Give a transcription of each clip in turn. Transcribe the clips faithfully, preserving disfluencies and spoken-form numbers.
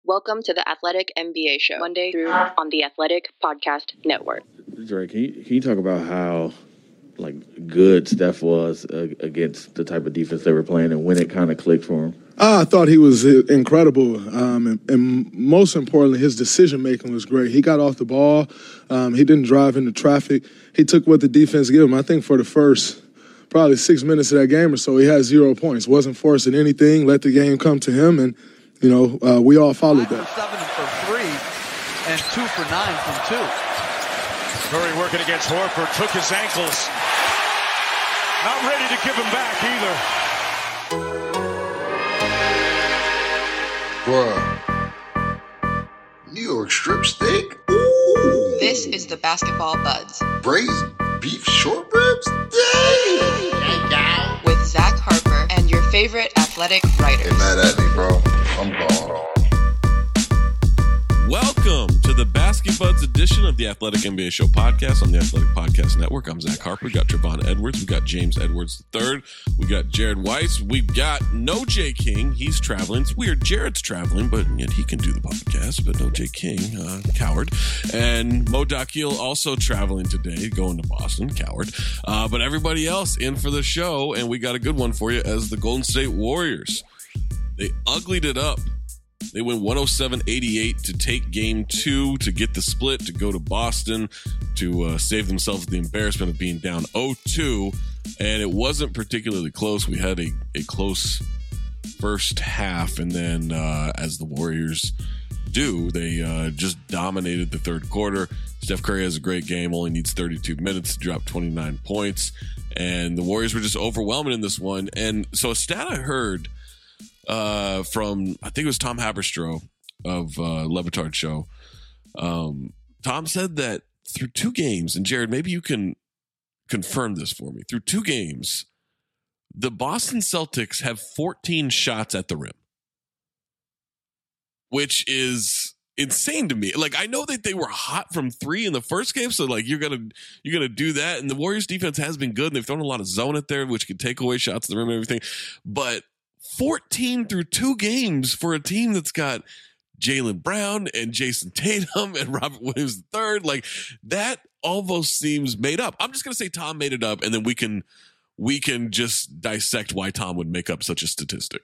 Welcome to the Athletic N B A Show, Monday through on the Athletic Podcast Network. Drake, can you, can you talk about how like good Steph was uh, against the type of defense they were playing and when it kind of clicked for him? Uh, I thought he was incredible, um, and, and most importantly, his decision-making was great. He got off the ball. Um, he didn't drive into traffic. He took what the defense gave him. I think for the first probably six minutes of that game or so, he had zero points. Wasn't forcing anything, let the game come to him, and, you know, uh, we all followed that. Seven for three and two for nine from two. Curry working against Horford, took his ankles. Not ready to give him back either. Bruh. New York strip steak? Ooh. This is the Basketball Buds. Braised beef short ribs? Dang! With Zach Harper and your favorite athletic writers. Get mad at me, bro. I'm gone. Welcome to the BasketBuds edition of the Athletic N B A Show podcast on the Athletic Podcast Network. I'm Zach Harper. We got Trevon Edwards. We got James Edwards the third. We got Jared Weiss. We've got no Jay King. He's traveling. It's weird. Jared's traveling, but yet he can do the podcast. But no Jay King, uh, coward. And Mo Dakhil also traveling today, going to Boston, coward. Uh, but everybody else in for the show, and we got a good one for you as the Golden State Warriors. They uglied it up. They win one oh seven eighty-eight to take game two, to get the split, to go to Boston, to uh, save themselves the embarrassment of being down oh two. And it wasn't particularly close. We had a, a close first half. And then uh, as the Warriors do, they uh, just dominated the third quarter. Steph Curry has a great game, only needs thirty-two minutes to drop twenty-nine points. And the Warriors were just overwhelming in this one. And so a stat I heard Uh, from, I think it was Tom Haberstroh of uh, Le Batard Show. Um, Tom said that through two games, and Jared, maybe you can confirm this for me. Through two games, the Boston Celtics have fourteen shots at the rim, which is insane to me. Like, I know that they were hot from three in the first game, so like you're gonna you're gonna do that. And the Warriors defense has been good, and they've thrown a lot of zone at there, which can take away shots at the rim and everything. But fourteen through two games for a team that's got Jaylen Brown and Jason Tatum and Robert Williams the third, like that almost seems made up. I'm just gonna say Tom made it up, and then we can we can just dissect why Tom would make up such a statistic.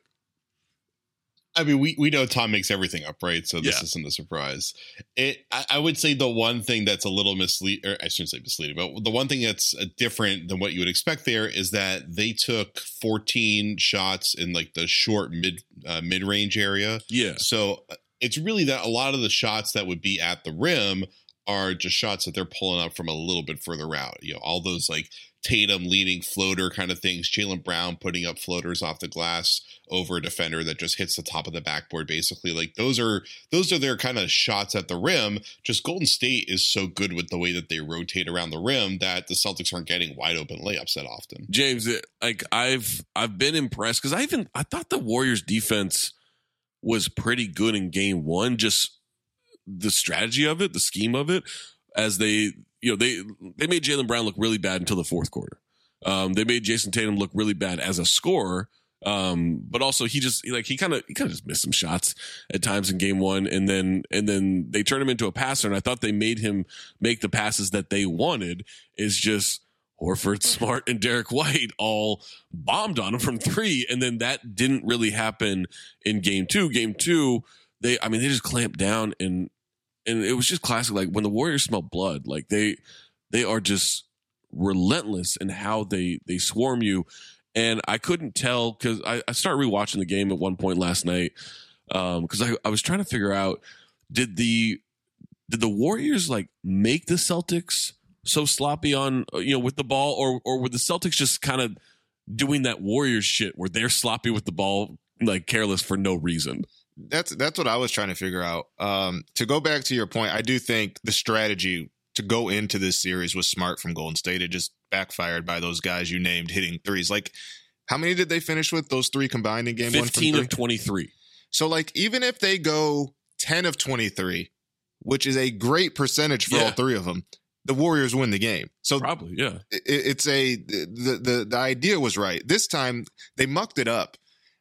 I mean, we, we know Tom makes everything up, right? So this Yeah. isn't a surprise. It, I, I would say the one thing that's a little misleading, or I shouldn't say misleading, but the one thing that's different than what you would expect there is that they took fourteen shots in like the short mid uh, mid range area. Yeah. So it's really that a lot of the shots that would be at the rim are just shots that they're pulling up from a little bit further out. You know, all those like Tatum leading floater kind of things, Jaylen Brown putting up floaters off the glass over a defender that just hits the top of the backboard, basically. Like those are those are their kind of shots at the rim. Just Golden State is so good with the way that they rotate around the rim that the Celtics aren't getting wide open layups that often. James, it, like I've I've been impressed because I even I thought the Warriors defense was pretty good in game one. Just the strategy of it, the scheme of it, as they you know they they made Jaylen Brown look really bad until the fourth quarter. Um, they made Jason Tatum look really bad as a scorer. Um, but also he just like he kind of he kind of just missed some shots at times in game one, and then and then they turned him into a passer, and I thought they made him make the passes that they wanted. Is just Horford, Smart, and Derek White all bombed on him from three, and then that didn't really happen in game two. Game two, they I mean they just clamped down, and and it was just classic. Like when the Warriors smell blood, like they they are just relentless in how they they swarm you. And I couldn't tell because I, I started rewatching the game at one point last night because um, I, I was trying to figure out did the did the Warriors like make the Celtics so sloppy on you know with the ball, or or were the Celtics just kind of doing that Warriors shit where they're sloppy with the ball, like careless for no reason? That's that's what I was trying to figure out. Um, to go back to your point, I do think the strategy to go into this series was smart from Golden State. It just backfired by those guys you named hitting threes. Like, how many did they finish with? Those three combined in game one? fifteen of twenty-three. So, like, even if they go ten of twenty-three, which is a great percentage for Yeah. all three of them, the Warriors win the game. So Probably, yeah. it, it's a the, the the idea was right. This time they mucked it up.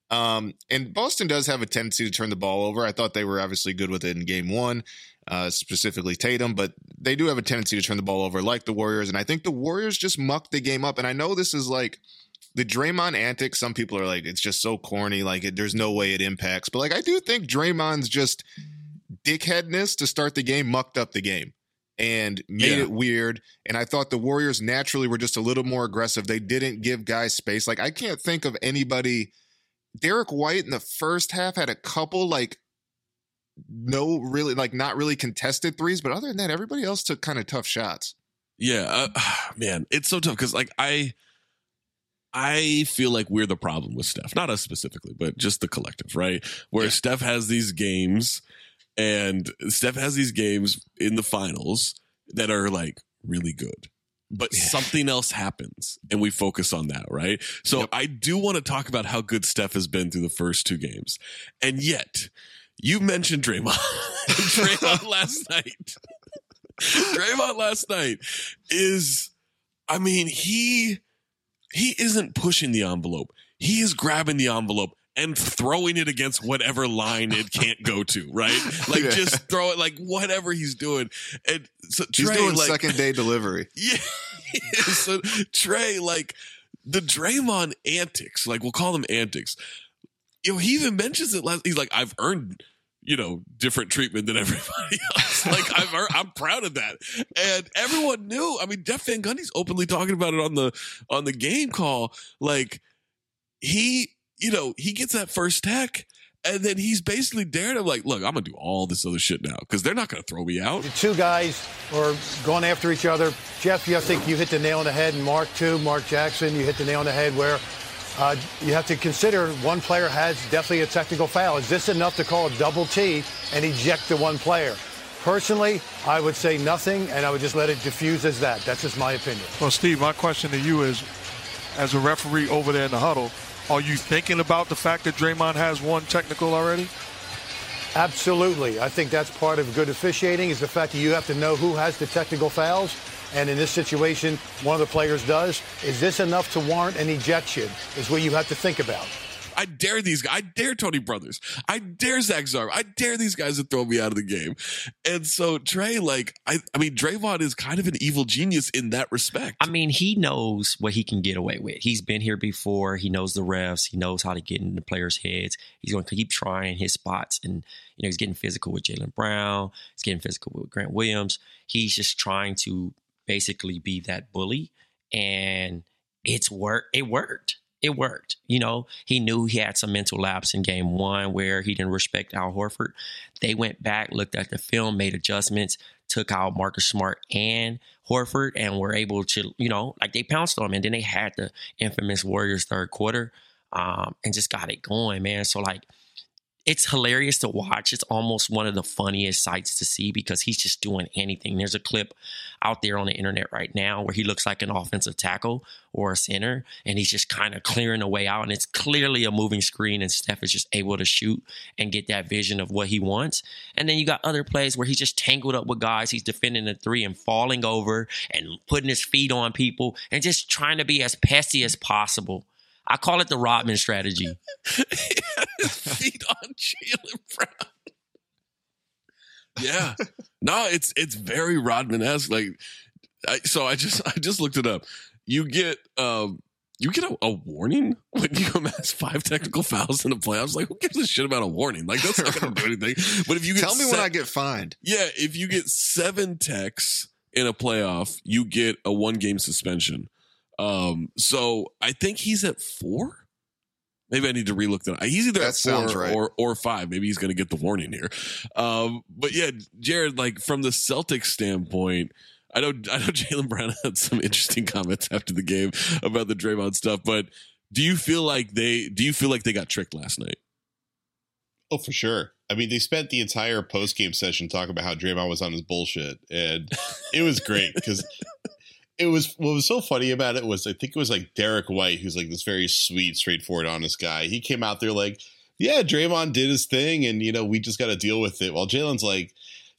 Um, and Boston does have a tendency to turn the ball over. I thought they were obviously good with it in game one, uh, specifically Tatum, but they do have a tendency to turn the ball over like the Warriors. And I think the Warriors just mucked the game up. And I know this is like the Draymond antics. Some people are like, it's just so corny. Like it, there's no way it impacts. But like, I do think Draymond's just dickheadness to start the game mucked up the game and made Yeah. it weird. And I thought the Warriors naturally were just a little more aggressive. They didn't give guys space. Like I can't think of anybody. Derek White in the first half had a couple like no really like not really contested threes, but other than that, everybody else took kind of tough shots. Yeah, uh, man, it's so tough because like I, I feel like we're the problem with Steph, not us specifically, but just the collective, right? Where Yeah. Steph has these games, and Steph has these games in the finals that are like really good. But Yeah. something else happens and we focus on that, right? So Yep. I do want to talk about how good Steph has been through the first two games. And yet, you mentioned Draymond. Draymond last night. Draymond last night is, I mean, he he isn't pushing the envelope. He is grabbing the envelope and throwing it against whatever line it can't go to, right? Like Yeah. just throw it like whatever he's doing. And so He's Trey, doing like, second day delivery. yeah. So Trey, like the Draymond antics, like we'll call them antics. You know, he even mentions it last. He's like, I've earned, you know, different treatment than everybody else. Like I've earned, I'm proud of that. And everyone knew. I mean, Jeff Van Gundy's openly talking about it on the on the game call. Like he, you know, he gets that first tech. And then he's basically dared him like, look, I'm going to do all this other shit now because they're not going to throw me out. The two guys are going after each other. Jeff, you I think you hit the nail on the head, and Mark, too. Mark Jackson, you hit the nail on the head where uh, you have to consider one player has definitely a technical foul. Is this enough to call a double T and eject the one player? Personally, I would say nothing, and I would just let it diffuse as that. That's just my opinion. Well, Steve, my question to you is, as a referee over there in the huddle, are you thinking about the fact that Draymond has one technical already? Absolutely. I think that's part of good officiating is the fact that you have to know who has the technical fouls. And in this situation, one of the players does. Is this enough to warrant an ejection is what you have to think about. I dare these guys. I dare Tony Brothers. I dare Zach Zarb. I dare these guys to throw me out of the game. And so Trey, like, I, I mean, Draymond is kind of an evil genius in that respect. I mean, he knows what he can get away with. He's been here before. He knows the refs. He knows how to get in the players' heads. He's going to keep trying his spots. And, you know, he's getting physical with Jaylen Brown. He's getting physical with Grant Williams. He's just trying to basically be that bully. And it's work. It worked. It worked. You know, he knew he had some mental lapse in game one where he didn't respect Al Horford. They went back, looked at the film, made adjustments, took out Marcus Smart and Horford, and were able to, you know, like they pounced on him. And then they had the infamous Warriors third quarter um, and just got it going, man. So, like, it's hilarious to watch. It's almost one of the funniest sights to see because he's just doing anything. There's a clip out there on the internet right now where he looks like an offensive tackle or a center, and he's just kind of clearing the way out. And it's clearly a moving screen, and Steph is just able to shoot and get that vision of what he wants. And then you got other plays where he's just tangled up with guys. He's defending the three and falling over and putting his feet on people and just trying to be as pesty as possible. I call it the Rodman strategy. His feet on Jaylen Brown. Yeah, no, it's it's very Rodman-esque. Like, I, so I just I just looked it up. You get um you get a, a warning when you amass five technical fouls in the playoffs. Like, who gives a shit about a warning? Like, that's not going to do anything. But if you get tell me se- when I get fined. Yeah, if you get seven techs in a playoff, you get a one game suspension. Um, so I think he's at four. Maybe I need to relook that. He's either That at sounds four right. or or five. Maybe he's going to get the warning here. Um, but yeah, Jared, like from the Celtics standpoint, I know I know Jaylen Brown had some interesting comments after the game about the Draymond stuff. But do you feel like they do you feel like they got tricked last night? Oh, for sure. I mean, they spent the entire post-game session talking about how Draymond was on his bullshit, and it was great because it was what was so funny about it was I think it was like Derek White, who's like this very sweet, straightforward, honest guy. He came out there like, yeah, Draymond did his thing, and you know we just got to deal with it. While Jalen's like,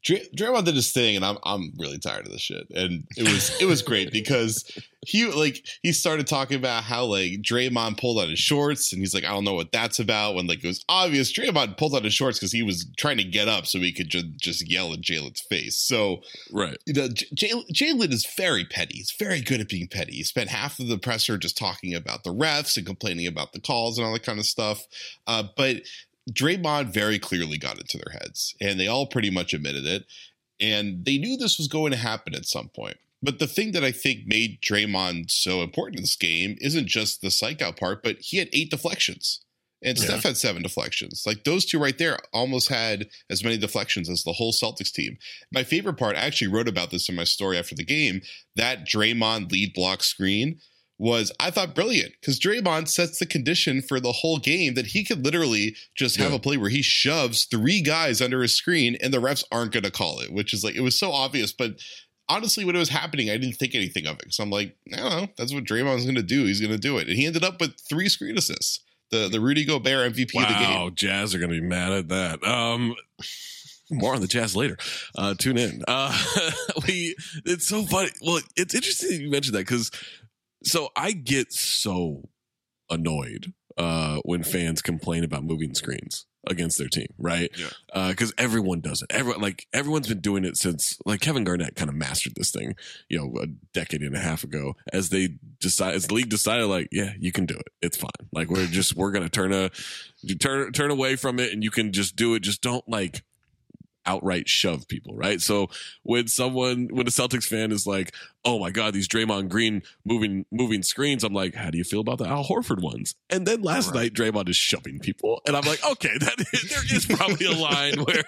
Dray- Draymond did his thing, and I'm I'm really tired of this shit. And it was it was great because he like he started talking about how like Draymond pulled on his shorts, and he's like, I don't know what that's about. When like it was obvious Draymond pulled on his shorts because he was trying to get up so he could just just yell in Jalen's face. So right, you know, J- Jalen is very petty. He's very good at being petty. He spent half of the presser just talking about the refs and complaining about the calls and all that kind of stuff. Uh, but Draymond very clearly got into their heads, and they all pretty much admitted it. And they knew this was going to happen at some point. But the thing that I think made Draymond so important in this game isn't just the psych out part, but he had eight deflections. And yeah. Steph had seven deflections. Like those two right there almost had as many deflections as the whole Celtics team. My favorite part, I actually wrote about this in my story after the game, that Draymond lead block screen was, I thought, brilliant, because Draymond sets the condition for the whole game that he could literally just have yeah. a play where he shoves three guys under his screen and the refs aren't going to call it, which is like, it was so obvious. But honestly, when it was happening, I didn't think anything of it. So I'm like, I don't know, that's what Draymond's going to do. He's going to do it. And he ended up with three screen assists. The the Rudy Gobert M V P wow, of the game. Wow, Jazz are going to be mad at that. Um, more on the Jazz later. Uh, tune in. Uh, we It's so funny. Well, it's interesting you mentioned that because so I get so annoyed uh, when fans complain about moving screens against their team, right? Yeah. Because uh, everyone does it. Everyone, like everyone's been doing it since, like Kevin Garnett kind of mastered this thing, you know, a decade and a half ago. As they decide, as the league decided, like, yeah, you can do it. It's fine. Like we're just we're gonna turn a turn turn away from it, and you can just do it. Just don't like outright shove people, right? So when someone, when a Celtics fan is like, oh my God, these Draymond Green moving moving screens, I'm like, how do you feel about the Al Horford ones? And then last right. night, Draymond is shoving people. And I'm like, okay, that is, there is probably a line where...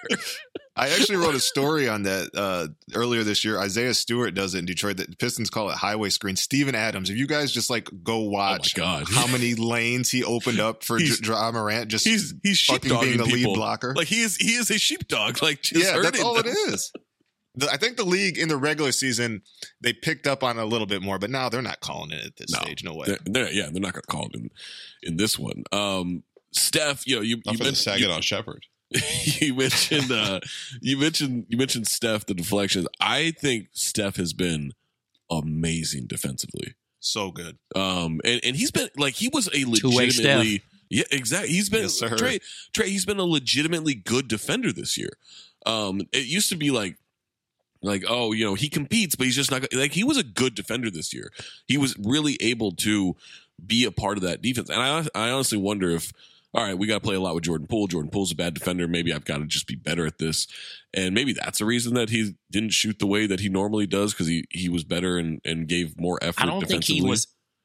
I actually wrote a story on that uh, earlier this year. Isaiah Stewart does it in Detroit. The Pistons call it highway screen. Steven Adams, if you guys just like go watch oh my God. how many lanes he opened up for J- Ja Morant, just he's he's fucking being the people. lead blocker. Like he is he is a sheepdog. Like just yeah, that's all them. it is. The, I think the league in the regular season they picked up on it a little bit more, but now they're not calling it at this no, stage. No way. They're, they're, yeah, they're not going to call it in in this one. Um, Steph, you know, you, not you for mentioned the Saginaw Shepherd. you mentioned uh, you mentioned you mentioned Steph, the deflections. I think Steph has been amazing defensively. So good. Um, and, and he's been like he was a legitimately yeah, exactly. He's been yes, Trey, Trey, he's been a legitimately good defender this year. Um, it used to be like like, oh, you know, he competes, but he's just not like he was a good defender this year. He was really able to be a part of that defense. And I I honestly wonder if all right, we got to play a lot with Jordan Poole. Jordan Poole's a bad defender. Maybe I've got to just be better at this. And maybe that's the reason that he didn't shoot the way that he normally does, because he, he was better and, and gave more effort. I don't think he was,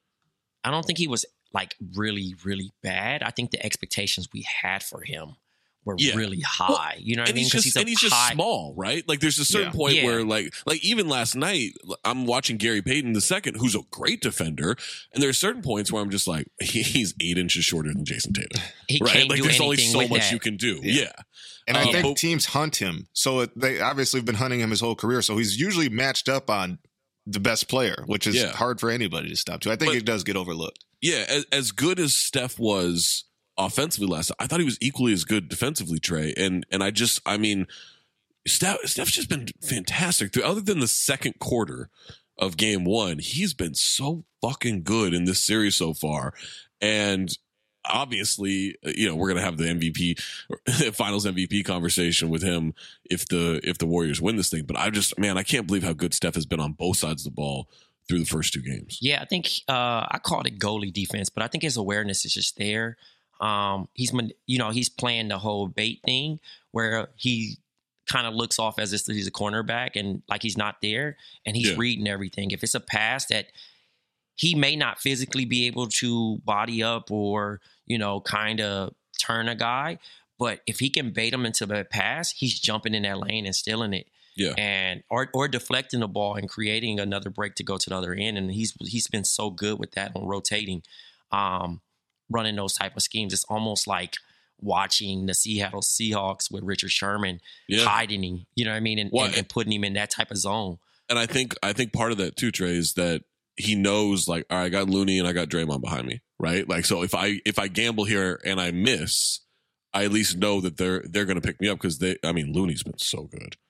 I don't think he was like really, really bad. I think the expectations we had for him were yeah. really high. Well, you know what I mean? He's just, he's and he's just high, small, right? Like there's a certain yeah. point yeah. where like, like even last night, I'm watching Gary Payton the second, who's a great defender. And there's certain points where I'm just like, he, he's eight inches shorter than Jason Tatum. He right? Can't like do there's only so much that. you can do. Yeah. yeah. And I um, think but, teams hunt him. So it, they obviously have been hunting him his whole career. So he's usually matched up on the best player, which is yeah. hard for anybody to stop to. I think but, it does get overlooked. Yeah. As, as good as Steph was offensively last night, I thought he was equally as good defensively, Trey. And and I just, I mean, Steph, Steph's just been fantastic. Other than the second quarter of game one, he's been so fucking good in this series so far. And obviously, you know, we're going to have the M V P, finals M V P conversation with him if the if the Warriors win this thing. But I just, man, I can't believe how good Steph has been on both sides of the ball through the first two games. Yeah, I think uh, I called it goalie defense, but I think his awareness is just there. Um, he's, you know, he's playing the whole bait thing where he kind of looks off as if he's a cornerback and like he's not there, and he's yeah. reading everything. If it's a pass that he may not physically be able to body up or, you know, kind of turn a guy, but if he can bait him into the pass, he's jumping in that lane and stealing it. Yeah. And or or deflecting the ball and creating another break to go to the other end. And he's he's been so good with that on rotating. Um running those type of schemes. It's almost like watching the Seattle Seahawks with Richard Sherman yeah. hiding him, you know what I mean? And, well, and, and putting him in that type of zone. And I think I think part of that too, Trey, is that he knows like, all right, I got Looney and I got Draymond behind me, right? Like, so if I if I gamble here and I miss, I at least know that they're they're going to pick me up because they, I mean, Looney's been so good.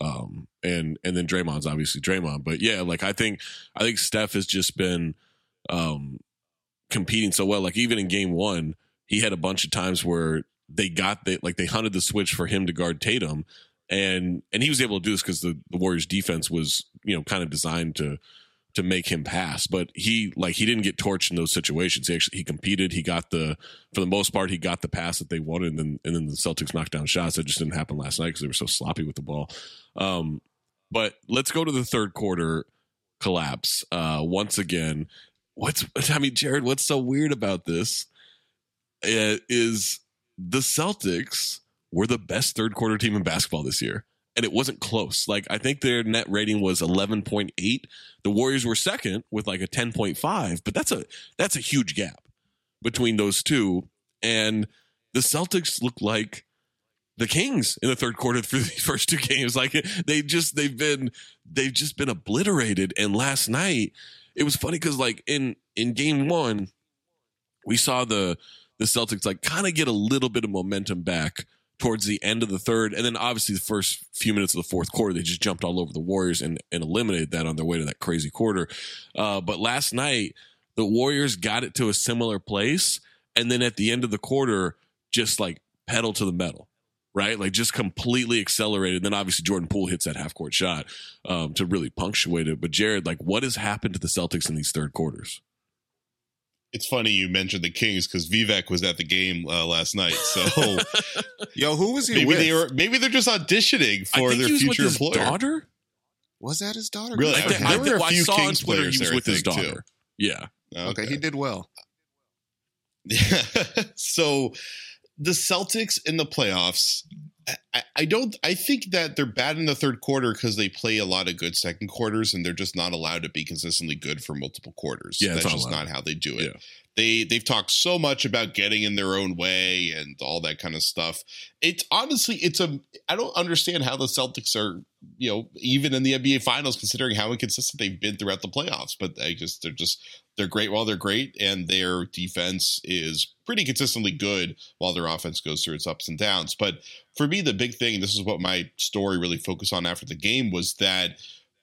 Um, and and then Draymond's obviously Draymond. But yeah, like I think I think Steph has just been um, competing so well. Like even in game one, he had a bunch of times where they got the, like they hunted the switch for him to guard Tatum. And and he was able to do this because the, the Warriors defense was, you know, kind of designed to to make him pass. But he like he didn't get torched in those situations. He actually he competed. He got the for the most part he got the pass that they wanted. And then and then the Celtics knocked down shots that just didn't happen last night because they were so sloppy with the ball. Um, but let's go to the third quarter collapse. Uh, once again, what's I mean, Jared, what's so weird about this uh, is the Celtics were the best third quarter team in basketball this year. And it wasn't close. Like, I think their net rating was eleven point eight. The Warriors were second with like a ten point five, but that's a that's a huge gap between those two. And the Celtics look like the Kings in the third quarter for the first two games. Like they just they've been they've just been obliterated. And last night it was funny because like in in game one, we saw the the Celtics like kind of get a little bit of momentum back towards the end of the third. And then obviously the first few minutes of the fourth quarter, they just jumped all over the Warriors and, and eliminated that on their way to that crazy quarter. Uh, but last night, the Warriors got it to a similar place. And then at the end of the quarter, just like pedal to the metal, right? Like just completely accelerated. Then obviously Jordan Poole hits that half court shot um, to really punctuate it. But Jared, like what has happened to the Celtics in these third quarters? It's funny you mentioned the Kings because Vivek was at the game uh, last night. So, yo, who was he maybe with? They were, maybe they're just auditioning for I think their he was future with his employer. Daughter? Was that his daughter? Really? I, Okay. think, I, There were a I few saw Kings on Twitter players he was there, with I his think, daughter. too. Yeah. Okay. okay, he did well. So the Celtics in the playoffs, I, I don't I think that they're bad in the third quarter because they play a lot of good second quarters and they're just not allowed to be consistently good for multiple quarters. Yeah, that's not just allowed. not how they do it. Yeah. They they've talked so much about getting in their own way and all that kind of stuff. It's honestly it's a I don't understand how the Celtics are, you know, even in the N B A finals considering how inconsistent they've been throughout the playoffs, but they just they're just they're great while they're great and their defense is pretty consistently good while their offense goes through its ups and downs. But for me the big thing, this is what my story really focused on after the game, was that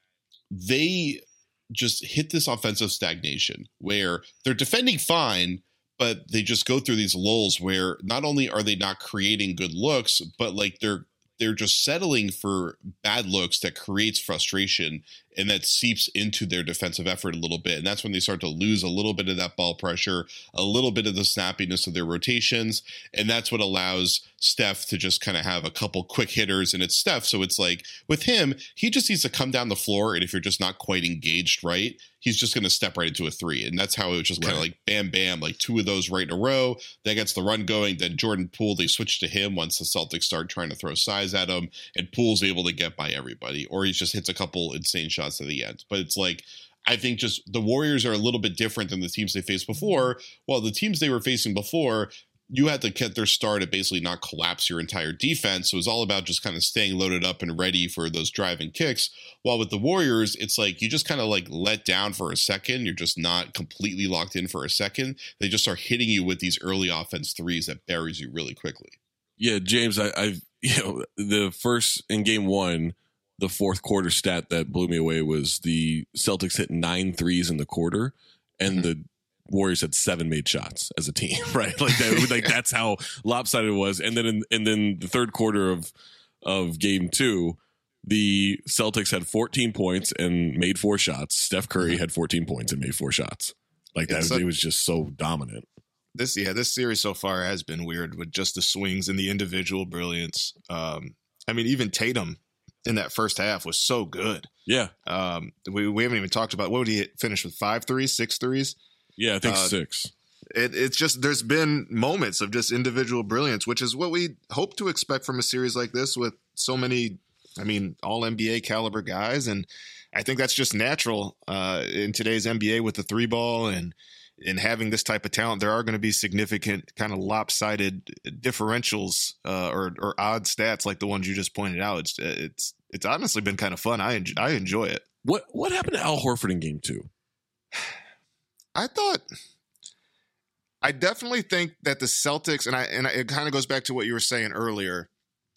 they just hit this offensive stagnation where they're defending fine, but they just go through these lulls where not only are they not creating good looks, but like they're they're just settling for bad looks that creates frustration and that seeps into their defensive effort a little bit. And that's when they start to lose a little bit of that ball pressure, a little bit of the snappiness of their rotations. And that's what allows Steph to just kind of have a couple quick hitters, and it's Steph. So it's like with him, he just needs to come down the floor. And if you're just not quite engaged right, he's just going to step right into a three. And that's how it was just kind of Right. like bam, bam, like two of those right in a row. That gets the run going. Then Jordan Poole, they switch to him once the Celtics start trying to throw size at him, and Poole's able to get by everybody, or he just hits a couple insane shots at the end. But it's like, I think just the Warriors are a little bit different than the teams they faced before. Well, the teams they were facing before, you had to get their star to basically not collapse your entire defense. So it was all about just kind of staying loaded up and ready for those driving kicks. While with the Warriors, it's like you just kind of like let down for a second. You're just not completely locked in for a second. They just start hitting you with these early offense threes that buries you really quickly. Yeah, James, I, I've, you know, the first in game one, the fourth quarter stat that blew me away was the Celtics hit nine threes in the quarter, and the Warriors had seven made shots as a team, right? Like that, like that's how lopsided it was. And then, in, and then the third quarter of of game two, the Celtics had fourteen points and made four shots. Steph Curry had fourteen points and made four shots. Like that, It's it a- was just so dominant. This yeah, this series so far has been weird with just the swings and the individual brilliance. Um, I mean, even Tatum in that first half was so good. Yeah, Um, we we haven't even talked about what would he finish with five threes, six threes. yeah, I think Uh, six. It, it's just there's been moments of just individual brilliance, which is what we hope to expect from a series like this with so many, I mean, all N B A caliber guys, and I think that's just natural uh, in today's N B A with the three ball and and having this type of talent. There are going to be significant kind of lopsided differentials uh, or or odd stats like the ones you just pointed out. It's it's it's honestly been kind of fun. I enjoy, I enjoy it. What what happened to Al Horford in game two? I thought, I definitely think that the Celtics, and I and it kind of goes back to what you were saying earlier.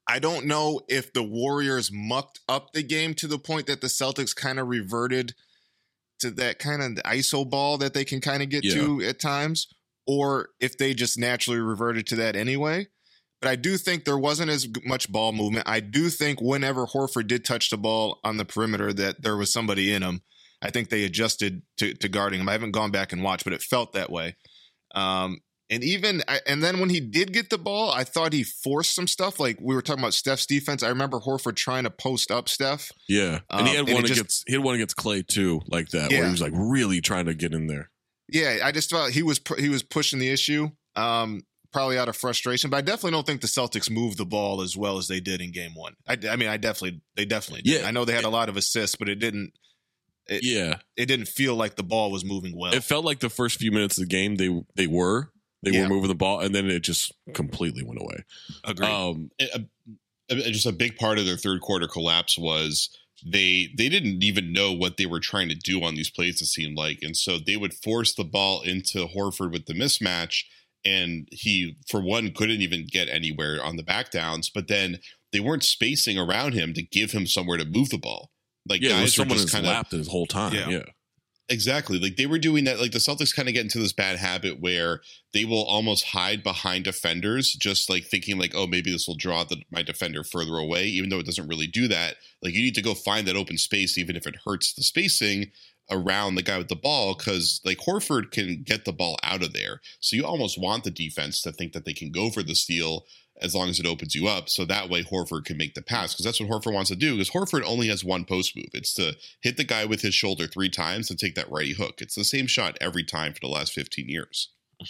I don't know if the Warriors mucked up the game to the point that the Celtics kind of reverted to that kind of I S O ball that they can kind of get yeah. to at times, or if they just naturally reverted to that anyway. But I do think there wasn't as much ball movement. I do think whenever Horford did touch the ball on the perimeter that there was somebody in him. I think they adjusted to, to guarding him. I haven't gone back and watched, but it felt that way. Um, and even and then when he did get the ball, I thought he forced some stuff. Like we were talking about Steph's defense. I remember Horford trying to post up Steph. Yeah, and um, he had and one just, against he had one against Clay too, like that, yeah. where he was like really trying to get in there. Yeah, I just felt he was he was pushing the issue. Um, Probably out of frustration, but I definitely don't think the Celtics moved the ball as well as they did in game one. I, I mean, I definitely, they definitely did. Yeah. I know they had a lot of assists, but it didn't, it, yeah, it didn't feel like the ball was moving well. It felt like the first few minutes of the game, they, they were, they yeah. were moving the ball, and then it just completely went away. Agreed. Um, a, a, just a big part of their third quarter collapse was they, they didn't even know what they were trying to do on these plays, it seemed like. And so they would force the ball into Horford with the mismatch. And he, for one, couldn't even get anywhere on the back downs, but then they weren't spacing around him to give him somewhere to move the ball. Like yeah, guys someone just kind of lapped his whole time. Yeah. yeah, exactly. Like they were doing that. Like the Celtics kind of get into this bad habit where they will almost hide behind defenders, just like thinking like, oh, maybe this will draw the, my defender further away, even though it doesn't really do that. Like you need to go find that open space, even if it hurts the spacing around the guy with the ball, because like Horford can get the ball out of there. So you almost want the defense to think that they can go for the steal as long as it opens you up. So that way Horford can make the pass, because that's what Horford wants to do, because Horford only has one post move. It's to hit the guy with his shoulder three times and take that righty hook. It's the same shot every time for the last fifteen years.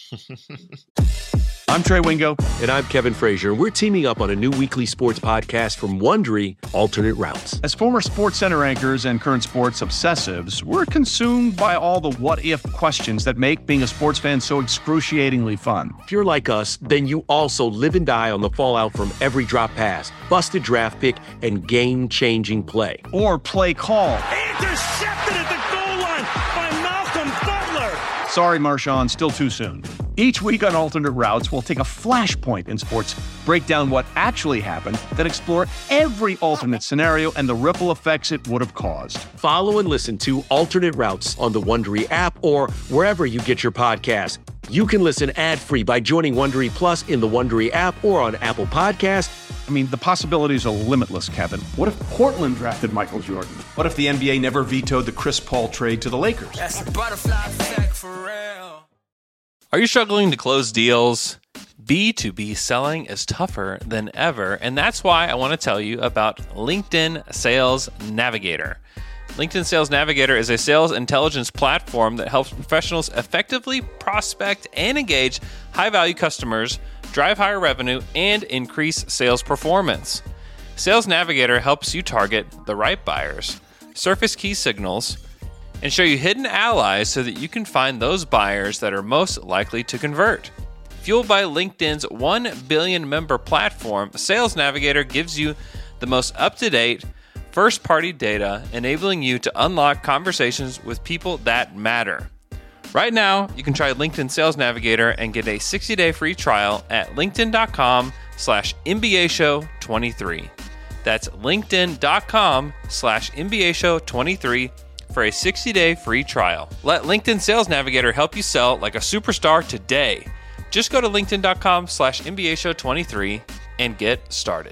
I'm Trey Wingo. And I'm Kevin Frazier. We're teaming up on a new weekly sports podcast from Wondery, Alternate Routes. As former Sports Center anchors and current sports obsessives, we're consumed by all the what-if questions that make being a sports fan so excruciatingly fun. If you're like us, then you also live and die on the fallout from every drop pass, busted draft pick, and game-changing play. Or play call. Intercepted at the goal line by Malcolm Butler. Sorry, Marshawn, still too soon. Each week on Alternate Routes, we'll take a flashpoint in sports, break down what actually happened, then explore every alternate scenario and the ripple effects it would have caused. Follow and listen to Alternate Routes on the Wondery app or wherever you get your podcasts. You can listen ad-free by joining Wondery Plus in the Wondery app or on Apple Podcasts. I mean, the possibilities are limitless, Kevin. What if Portland drafted Michael Jordan? What if the N B A never vetoed the Chris Paul trade to the Lakers? That's the butterfly effect for real. Are you struggling to close deals? B two B selling is tougher than ever, and that's why I want to tell you about LinkedIn Sales Navigator. LinkedIn Sales Navigator is a sales intelligence platform that helps professionals effectively prospect and engage high-value customers, drive higher revenue, and increase sales performance. Sales Navigator helps you target the right buyers, surface key signals, and show you hidden allies so that you can find those buyers that are most likely to convert. Fueled by LinkedIn's one billion member platform, Sales Navigator gives you the most up-to-date, first-party data, enabling you to unlock conversations with people that matter. Right now, you can try LinkedIn Sales Navigator and get a sixty-day free trial at linkedin.com slash NBA show 23. That's linkedin.com slash NBA show 23 for a sixty-day free trial. Let LinkedIn Sales Navigator help you sell like a superstar today. Just go to linkedin.com slash NBA show 23 and get started.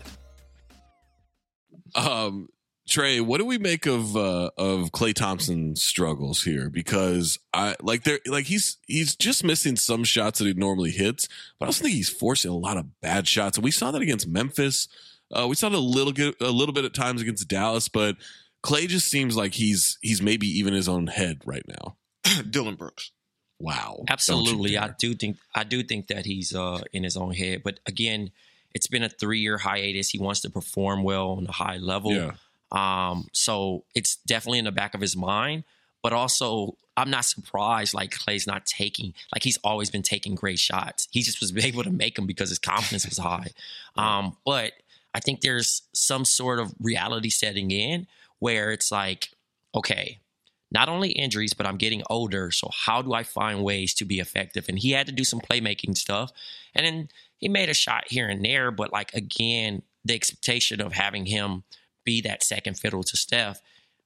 Um, Trey, what do we make of uh, of Klay Thompson's struggles here? Because I like they're like he's he's just missing some shots that he normally hits, but I also think he's forcing a lot of bad shots, and we saw that against Memphis. Uh, we saw it a little bit a little bit at times against Dallas, but Klay just seems like he's he's maybe even his own head right now. Dillon Brooks. Wow. Absolutely. I do think I do think that he's uh, in his own head. But again, it's been a three-year hiatus. He wants to perform well on a high level. Yeah. Um, so it's definitely in the back of his mind. But also, I'm not surprised like Klay's not taking, like he's always been taking great shots. He just was able to make them because his confidence was high. Um, but I think there's some sort of reality setting in where it's like, okay, not only injuries, but I'm getting older. So how do I find ways to be effective? And he had to do some playmaking stuff. And then he made a shot here and there. But like, again, the expectation of having him be that second fiddle to Steph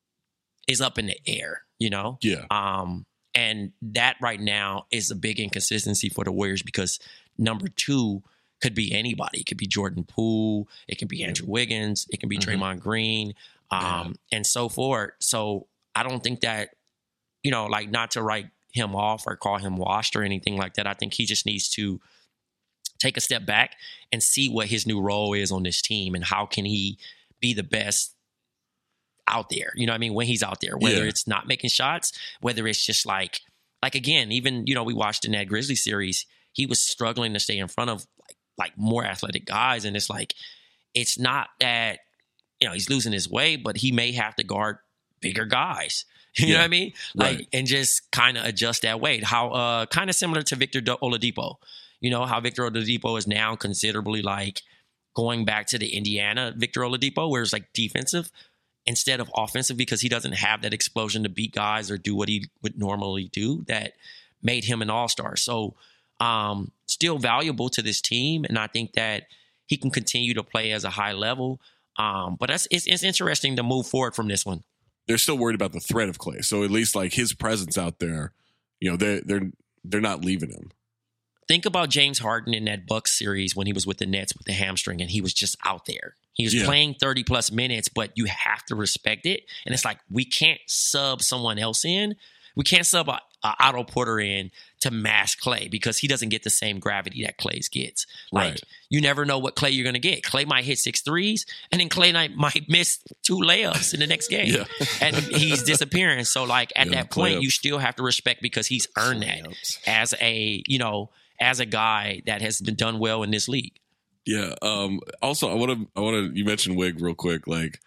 is up in the air, you know? Yeah. Um, and that right now is a big inconsistency for the Warriors because number two could be anybody. It could be Jordan Poole. It can be Andrew Wiggins. It can be mm-hmm. Draymond Green, um, yeah. and so forth. So I don't think that, you know, like not to write him off or call him washed or anything like that. I think he just needs to take a step back and see what his new role is on this team and how can he be the best out there. You know what I mean? When he's out there, whether yeah. it's not making shots, whether it's just like, like again, even, you know, we watched in that Grizzly series, he was struggling to stay in front of like, like more athletic guys. And it's like, it's not that, you know, he's losing his way, but he may have to guard bigger guys. You yeah. know what I mean? Like, right. and just kind of adjust that weight. How, uh, kind of similar to Victor Oladipo. You know, how Victor Oladipo is now considerably like going back to the Indiana Victor Oladipo, where it's like defensive instead of offensive because he doesn't have that explosion to beat guys or do what he would normally do that made him an all-star. So, um, still valuable to this team. And I think that he can continue to play as a high level. Um, but that's, it's, it's interesting to move forward from this one. They're still worried about the threat of Klay. So at least like his presence out there, you know, they're, they're, they're not leaving him. Think about James Harden in that Bucks series when he was with the Nets with the hamstring and he was just out there. He was yeah. playing thirty plus minutes, but you have to respect it. And it's like, we can't sub someone else in. We can't sub a, a Otto Porter in to mask Klay because he doesn't get the same gravity that Klay gets. Like, right. you never know what Klay you're going to get. Klay might hit six threes, and then Klay might, might miss two layups in the next game. yeah. And he's disappearing. So, like, at yeah, that point, you still have to respect because he's earned that as a, you know, as a guy that has been done well in this league. Yeah. Um, also, I want to, I want to, you mentioned Wig real quick. Like,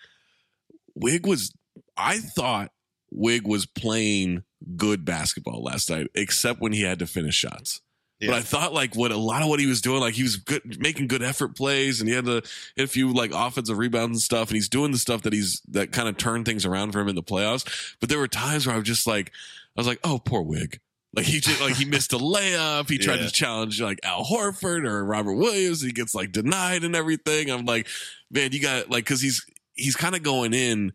Wig was, I thought Wig was playing good basketball last night, except when he had to finish shots. Yeah. But I thought like what a lot of what he was doing, like he was good, making good effort plays, and he had to hit a few like offensive rebounds and stuff. And he's doing the stuff that he's that kind of turned things around for him in the playoffs. But there were times where I was just like, I was like, oh, poor Wig. Like he just like he missed a layup. He tried yeah. to challenge like Al Horford or Robert Williams. He gets like denied and everything. I'm like, man, you got like because he's he's kind of going in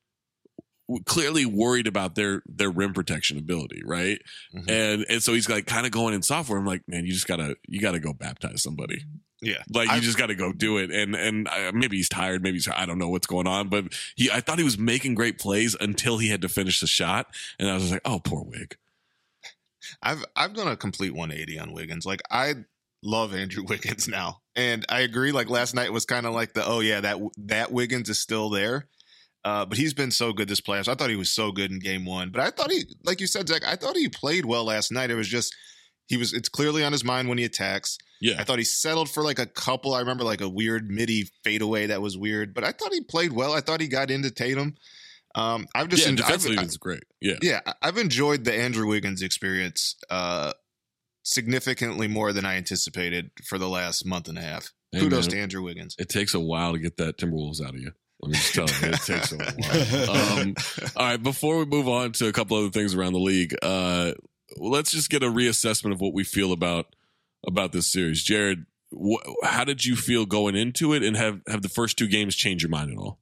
clearly worried about their their rim protection ability, right? Mm-hmm. And and so he's like kind of going in software. I'm like, man, you just gotta you gotta go baptize somebody. Yeah, like you I've, just gotta go do it. And and I, maybe he's tired, maybe he's I don't know what's going on, but he I thought he was making great plays until he had to finish the shot, and I was like, oh, poor Wig. I've I've done a complete one eighty on Wiggins. Like I love Andrew Wiggins now, and I agree. Like last night was kind of like the oh yeah that that Wiggins is still there. Uh, but he's been so good this playoffs. I thought he was so good in game one. But I thought he, like you said, Zach, I thought he played well last night. It was just, he was, it's clearly on his mind when he attacks. Yeah. I thought he settled for like a couple. I remember like a weird midi fadeaway that was weird. But I thought he played well. I thought he got into Tatum. Um, I've just, yeah, enjoyed, defensively I've, it's great. Yeah. Yeah. I've enjoyed the Andrew Wiggins experience uh, significantly more than I anticipated for the last month and a half. Hey, Kudos man, to Andrew Wiggins. It takes a while to get that Timberwolves out of you. Let me just tell you, it takes a while. Um, all right, before we move on to a couple other things around the league, uh, let's just get a reassessment of what we feel about about this series. Jared, wh- how did you feel going into it, and have, have the first two games changed your mind at all?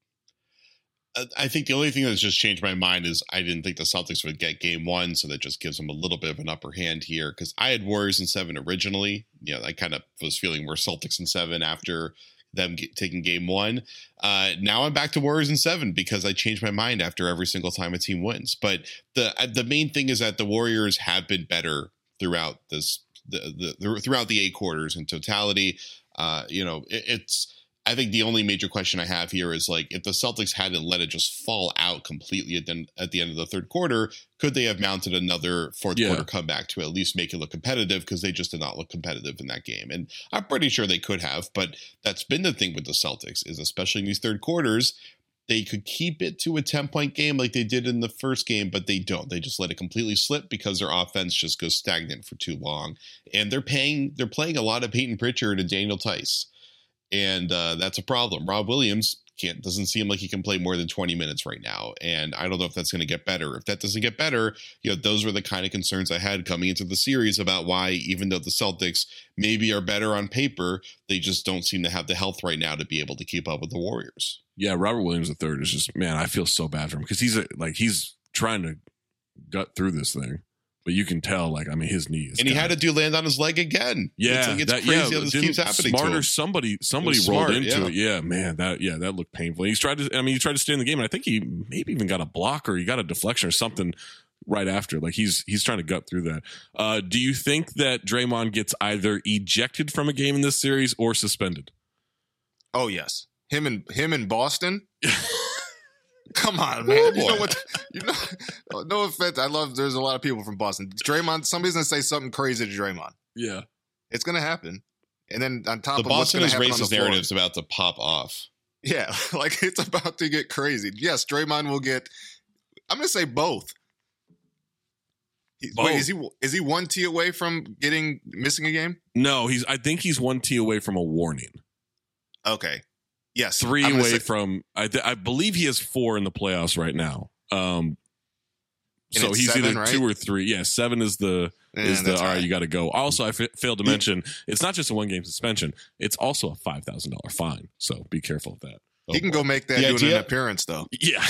I think the only thing that's just changed my mind is I didn't think the Celtics would get game one, so that just gives them a little bit of an upper hand here, because I had Warriors in seven originally. You know, I kind of was feeling we're Celtics in seven after them get, taking game one. Uh, now I'm back to Warriors in seven because I changed my mind after every single time a team wins. But the the main thing is that the Warriors have been better throughout this the, the throughout the eight quarters in totality. Uh, you know, it, it's I think the only major question I have here is like if the Celtics hadn't let it just fall out completely at the, at the end of the third quarter, could they have mounted another fourth yeah. quarter comeback to at least make it look competitive? Because they just did not look competitive in that game. And I'm pretty sure they could have, but that's been the thing with the Celtics is especially in these third quarters, they could keep it to a ten-point game like they did in the first game, but they don't. They just let it completely slip because their offense just goes stagnant for too long. And they're paying, they're playing a lot of Peyton Pritchard and Daniel Tice. And uh, that's a problem. Rob Williams can't doesn't seem like he can play more than twenty minutes right now. And I don't know if that's going to get better. If that doesn't get better, you know, those were the kind of concerns I had coming into the series about why, even though the Celtics maybe are better on paper, they just don't seem to have the health right now to be able to keep up with the Warriors. Yeah, Robert Williams the third is just, man, I feel so bad for him because he's a, like he's trying to gut through this thing. But you can tell, like, I mean, his knee is. And he had to do land on his leg again. Yeah, it's, like, it's that, crazy yeah, how this keeps happening. Smarter, to him. somebody, somebody rolled smart, into yeah. it. Yeah, man, that yeah, that looked painful. He's tried to. I mean, he tried to stay in the game, and I think he maybe even got a block or he got a deflection or something right after. Like he's he's trying to gut through that. Uh, do you think that Draymond gets either ejected from a game in this series or suspended? Oh yes, him and him in Boston. Come on, man. You know what? You know, no offense. I love. There's a lot of people from Boston. Draymond. Somebody's gonna say something crazy to Draymond. Yeah, it's gonna happen. And then on top the of what's Boston gonna is happen racist on the floor, narrative's about to pop off. Yeah, like it's about to get crazy. Yes, Draymond will get. I'm gonna say both. both. Wait, is he is he one T away from getting missing a game? No, he's. I think he's one T away from a warning. Okay. Yes, three I'm away say, from. I, th- I believe he has four in the playoffs right now. Um, so he's seven, either right? two or three. Yeah, seven is the Yeah, is the that's all right. high. You got to go. Also, I f- failed to mention it's not just a one game suspension. It's also a five thousand dollar fine. So be careful of that. He can go make that The doing idea- an appearance though. Yeah.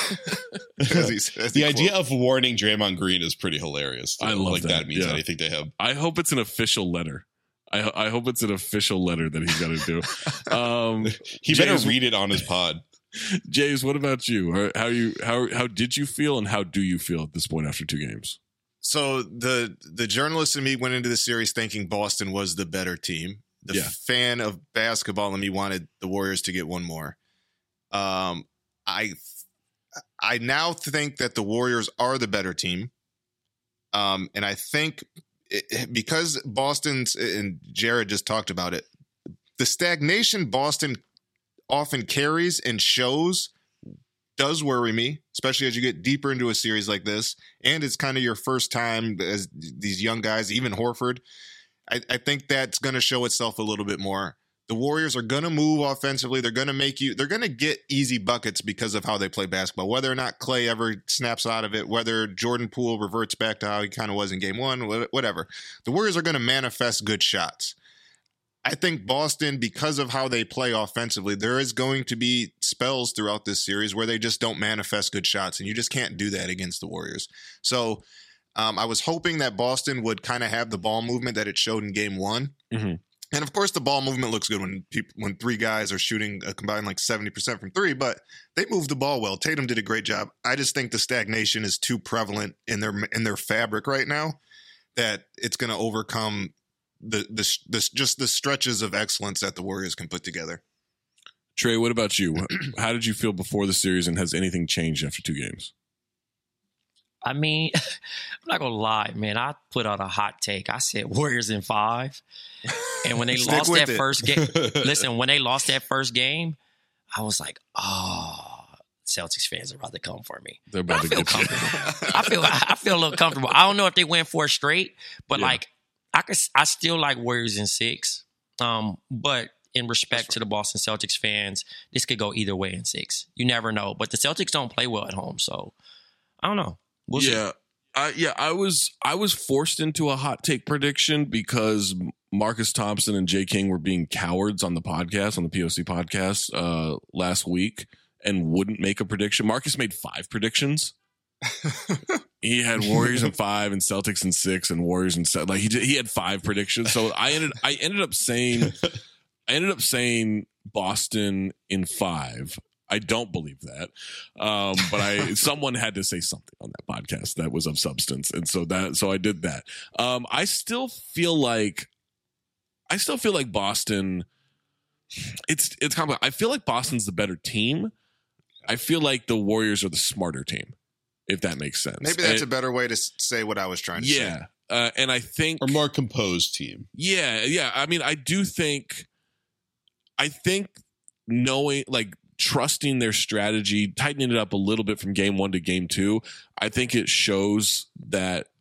As he says, The he idea quote. of warning Draymond Green is pretty hilarious. I love like that, that means yeah. anything to him. I hope it's an official letter. I, ho- I hope it's an official letter that he's got to do. Um, He better James- read it on his pod. James, what about you? Or How you how how did you feel, and how do you feel at this point after two games? So the the journalist in me went into the series thinking Boston was the better team. The Yeah. fan of basketball in me wanted the Warriors to get one more. Um, I I now think that the Warriors are the better team. Um, and I think it, because Boston's, and Jared just talked about it, the stagnation Boston often carries and shows does worry me, especially as you get deeper into a series like this. And it's kind of your first time as these young guys, even Horford. I, I think that's going to show itself a little bit more. The Warriors are going to move offensively. They're going to make you, they're going to get easy buckets because of how they play basketball. Whether or not Clay ever snaps out of it, whether Jordan Poole reverts back to how he kind of was in game one, whatever. The Warriors are going to manifest good shots. I think Boston, because of how they play offensively, there is going to be spells throughout this series where they just don't manifest good shots, and you just can't do that against the Warriors. So um, I was hoping that Boston would kind of have the ball movement that it showed in game one. Mm-hmm. And of course, the ball movement looks good when people, when three guys are shooting a combined like seventy percent from three, but they moved the ball well. Tatum did a great job. I just think the stagnation is too prevalent in their in their fabric right now that it's going to overcome the the, the just the stretches of excellence that the Warriors can put together. Trey, what about you? How did you feel before the series, and has anything changed after two games? I mean, I'm not gonna lie, man. I put out a hot take. I said Warriors in five, and when they Stick lost with that it. first game, listen, when they lost that first game, I was like, oh, Celtics fans are about to come for me. They're But about I to feel get you. comfortable. I feel I feel a little comfortable. I don't know if they win four straight, but Yeah. like I could, I still like Warriors in six. Um, but in respect to the Boston Celtics fans, this could go either way in six. You never know. But the Celtics don't play well at home, so I don't know. We'll see. yeah, I, yeah. I was I was forced into a hot take prediction because Marcus Thompson and Jay King were being cowards on the podcast, on the P O C podcast uh, last week, and wouldn't make a prediction. Marcus made five predictions. He had Warriors in five and Celtics in six and Warriors in seven. Like he did, he had five predictions. So I ended I ended up saying I ended up saying Boston in five. I don't believe that, um, but I someone had to say something on that podcast that was of substance, and so that so I did that. Um, I still feel like I still feel like Boston. It's it's complex. I feel like Boston's the better team. I feel like the Warriors are the smarter team, if that makes sense. Maybe that's And- a better way to s- say what I was trying to say. yeah, uh, and I think Or more composed team. yeah, yeah. I mean, I do think, I think knowing, like, trusting their strategy, tightening it up a little bit from game one to game two, I think it shows that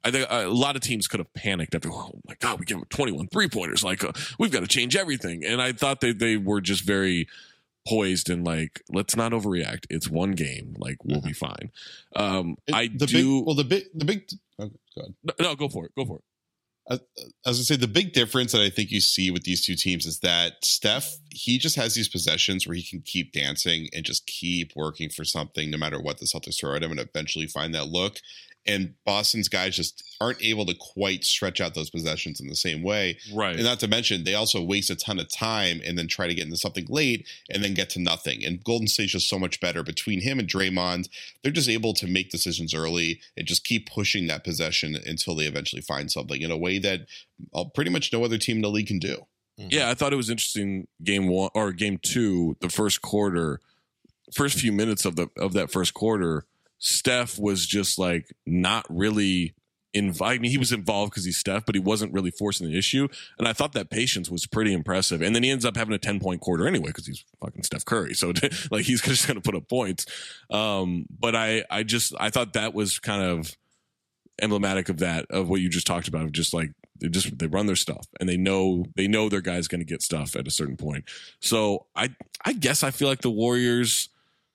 I think a lot of teams could have panicked after, oh my God, we give them twenty-one three-pointers. Like, uh, we've got to change everything. And I thought they, they were just very poised and like, let's not overreact. It's one game. Like, we'll be fine. Um, I the do. Big, well, the big, the big, okay, go ahead. No, no, go for it. Go for it. I, I was gonna say the big difference that I think you see with these two teams is that Steph, he just has these possessions where he can keep dancing and just keep working for something no matter what the Celtics throw at him and eventually find that look. And Boston's guys just aren't able to quite stretch out those possessions in the same way. Right. And not to mention, they also waste a ton of time and then try to get into something late and then get to nothing. And Golden State's just so much better. Between him and Draymond, they're just able to make decisions early and just keep pushing that possession until they eventually find something in a way that pretty much no other team in the league can do. Yeah, I thought it was interesting. Game one or game two, the first quarter, first few minutes of the of that first quarter, Steph was just like not really involved. I mean, he was involved because he's Steph, but he wasn't really forcing the issue. And I thought that patience was pretty impressive. And then he ends up having a ten point quarter anyway because he's fucking Steph Curry. So like he's just going to put up points. Um, but I, I just I thought that was kind of emblematic of that, of what you just talked about, of just like they just they run their stuff and they know they know their guy's going to get stuff at a certain point. So I I guess I feel like the Warriors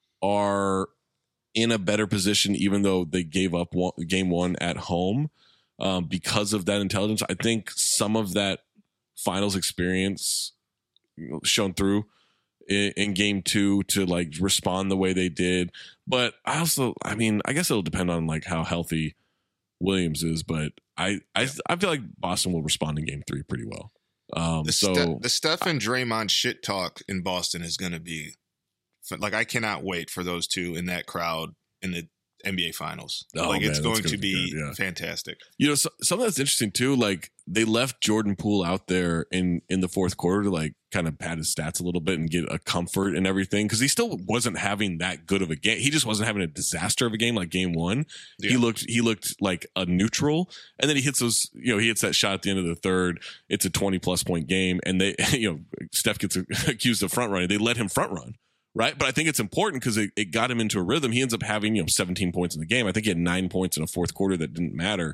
are in a better position, even though they gave up one, game one at home um, because of that intelligence. I think some of that finals experience shown through in, in game two to like respond the way they did. But I also, I mean, I guess it'll depend on like how healthy Williams is, but I, I, I feel like Boston will respond in game three pretty well. Um, the so Ste- the Steph and Draymond shit talk in Boston is going to be like, I cannot wait for those two in that crowd in the N B A Finals. Oh, like man, it's going gonna to be, be good, yeah. fantastic. You know, so, something that's interesting too, like they left Jordan Poole out there in, in the fourth quarter to like kind of pad his stats a little bit and get a comfort and everything. Cause he still wasn't having that good of a game. He just wasn't having a disaster of a game like game one. Yeah. He looked, he looked like a neutral. And then he hits those, you know, he hits that shot at the end of the third. It's a twenty plus point game. And they, you know, Steph gets accused of front running. They let him front run. Right. But I think it's important because it, it got him into a rhythm. He ends up having, you know, seventeen points in the game. I think he had nine points in a fourth quarter that didn't matter.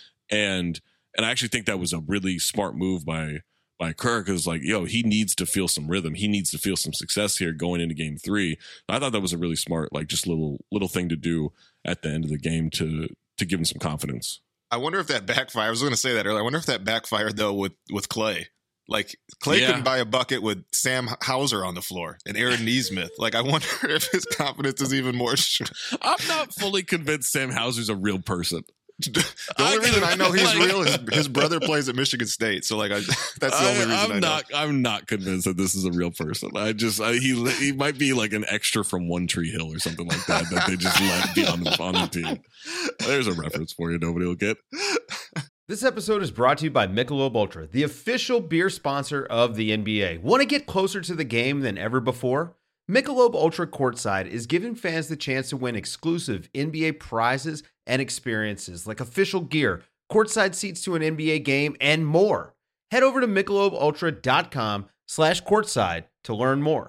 And and I actually think that was a really smart move by by Kerr, because like, yo, he needs to feel some rhythm. He needs to feel some success here going into game three. I thought that was a really smart, like just little little thing to do at the end of the game to to give him some confidence. I wonder if that backfired. I was going to say that earlier. I wonder if that backfired though with with Clay. Like Clay Yeah. couldn't buy a bucket with Sam Hauser on the floor and Aaron Neesmith. Like I wonder if his confidence is even more. I'm not fully convinced Sam Hauser's a real person. The only reason I know he's real is his brother plays at Michigan State. So like I, that's the only reason I'm I know. not. I'm not convinced that this is a real person. I just I, he he might be like an extra from One Tree Hill or something like that that they just let be on the on the team. There's a reference for you. Nobody will get. This episode is brought to you by Michelob Ultra, the official beer sponsor of the N B A. Want to get closer to the game than ever before? Michelob Ultra Courtside is giving fans the chance to win exclusive N B A prizes and experiences like official gear, courtside seats to an N B A game, and more. Head over to michelobultra.com slash courtside to learn more.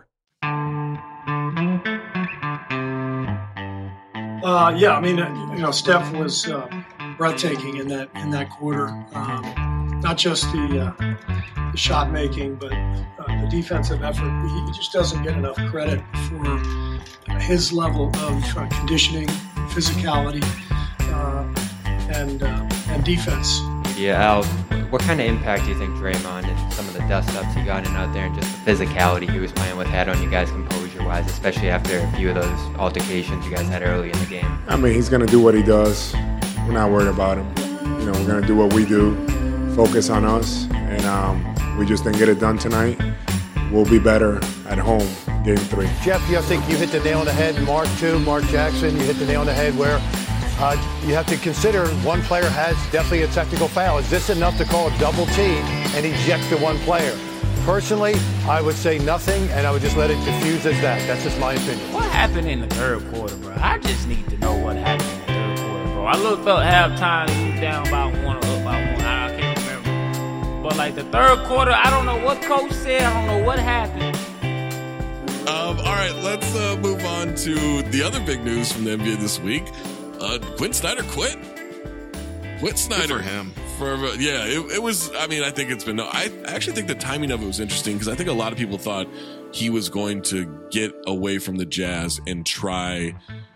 Uh, yeah, I mean, uh, you know, Steph was uh, breathtaking in that in that quarter. Um, not just the uh, the shot making, but uh, the defensive effort. He, he just doesn't get enough credit for his level of uh, conditioning, physicality, uh, and uh, and defense. Yeah, Al, what kind of impact do you think Draymond and some of the dust-ups he got in out there and just the physicality he was playing with had on you guys composure-wise, especially after a few of those altercations you guys had early in the game? I mean, he's going to do what he does. We're not worried about him. You know, we're going to do what we do, focus on us, and um, we just didn't get it done tonight. We'll be better at home, game three. Jeff, you think you hit the nail on the head. Mark, too. Mark Jackson, you hit the nail on the head where uh, you have to consider one player has definitely a technical foul. Is this enough to call a double team and eject the one player? Personally, I would say nothing, and I would just let it diffuse as that. That's just my opinion. What happened in the third quarter, bro? I just need to know what happened in the third quarter, bro. I looked up halftime, you was down by one or up by one. I can't remember. But, like, the third quarter, I don't know what coach said. I don't know what happened. Um, all right, let's uh, move on to the other big news from the N B A this week. Uh, Quinn Snyder quit. Whit Snyder for him. For yeah, it, it was. I mean, I think it's been. I actually think the timing of it was interesting because I think a lot of people thought he was going to get away from the Jazz and try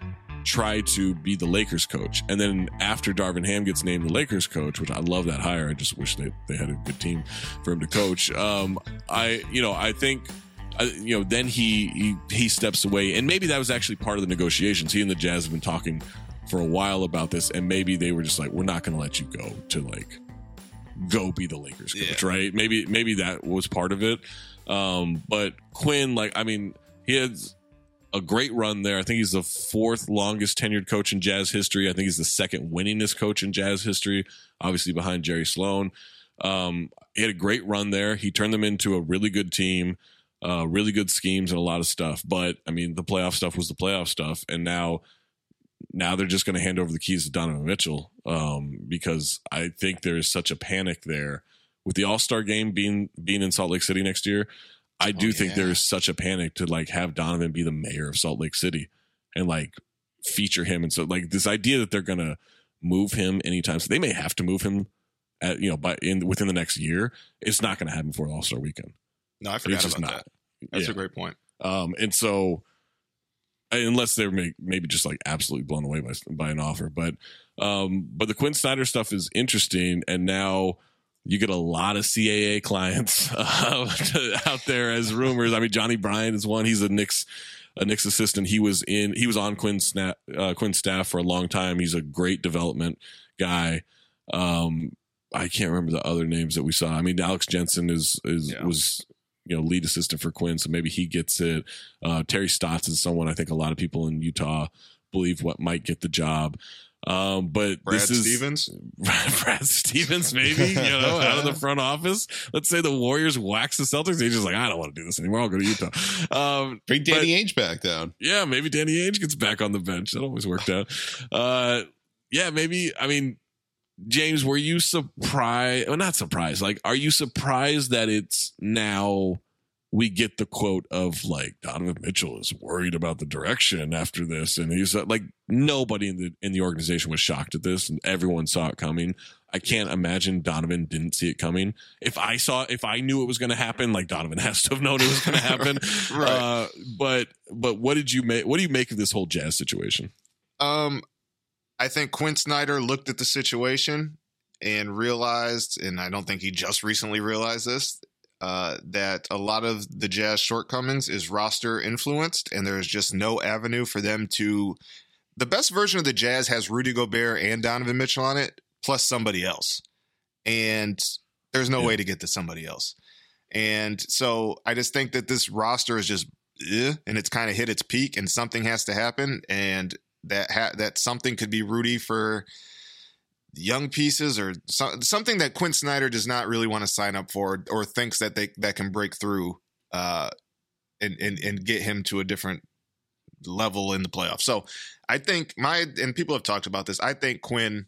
try to be the Lakers coach. And then after Darvin Ham gets named the Lakers coach, which I love that hire. I just wish they they had a good team for him to coach. Um, I you know I think. Uh, you know, then he, he he steps away, and maybe that was actually part of the negotiations. He and the Jazz have been talking for a while about this, and maybe they were just like, "We're not going to let you go to like go be the Lakers coach," yeah. right? Maybe maybe that was part of it. Um, but Quinn, like, I mean, he has a great run there. I think he's the fourth longest tenured coach in Jazz history. I think he's the second winningest coach in Jazz history, obviously behind Jerry Sloan. Um, he had a great run there. He turned them into a really good team. Uh, really good schemes and a lot of stuff. But, I mean, the playoff stuff was the playoff stuff. And now now they're just going to hand over the keys to Donovan Mitchell um, because I think there is such a panic there. With the All-Star game being being in Salt Lake City next year, I do oh, think yeah. there is such a panic to, like, have Donovan be the mayor of Salt Lake City and, like, feature him. And so, like, this idea that they're going to move him anytime. So they may have to move him, at you know, by in within the next year. It's not going to happen before the All-Star weekend. No, I forgot about not. that. That's yeah. a great point. Um, and so, unless they're may, maybe just like absolutely blown away by by an offer, but um, but the Quinn Snyder stuff is interesting, and now you get a lot of C A A clients uh, out there as rumors. I mean, Johnny Bryant is one. He's a Knicks a Knicks assistant. He was in he was on Quinn's snap, uh, Quinn's staff for a long time. He's a great development guy. Um, I can't remember the other names that we saw. I mean, Alex Jensen is is yeah. was. you know, lead assistant for Quinn, so maybe he gets it. Uh, Terry Stotts is someone I think a lot of people in Utah believe what might get the job. Um, but Brad this is Stevens, Brad Stevens, maybe you know, out of the front office. Let's say the Warriors wax the Celtics. He's just like, I don't want to do this anymore. I'll go to Utah. Um, Bring Danny Ainge back down. Yeah, maybe Danny Ainge gets back on the bench. That always worked out. Uh, yeah, maybe. I mean. James, were you surprised? Well, not surprised. Like, are you surprised that it's now we get the quote of like Donovan Mitchell is worried about the direction after this, and he's like nobody in the in the organization was shocked at this, and everyone saw it coming. I can't imagine Donovan didn't see it coming. If I saw, if I knew it was going to happen, like Donovan has to have known it was going to happen. right. Uh, but but what did you make? What do you make of this whole Jazz situation? Um. I think Quinn Snyder looked at the situation and realized, and I don't think he just recently realized this, uh, that a lot of the Jazz shortcomings is roster influenced, and there's just no avenue for them to. The best version of the Jazz has Rudy Gobert and Donovan Mitchell on it, plus somebody else. And there's no yeah. way to get to somebody else. And so I just think that this roster is just, eh, and it's kind of hit its peak, and something has to happen. And that ha- that something could be Rudy for young pieces or so- something that Quinn Snyder does not really want to sign up for or thinks that they that can break through uh, and, and and get him to a different level in the playoffs. So I think my and people have talked about this. I think Quinn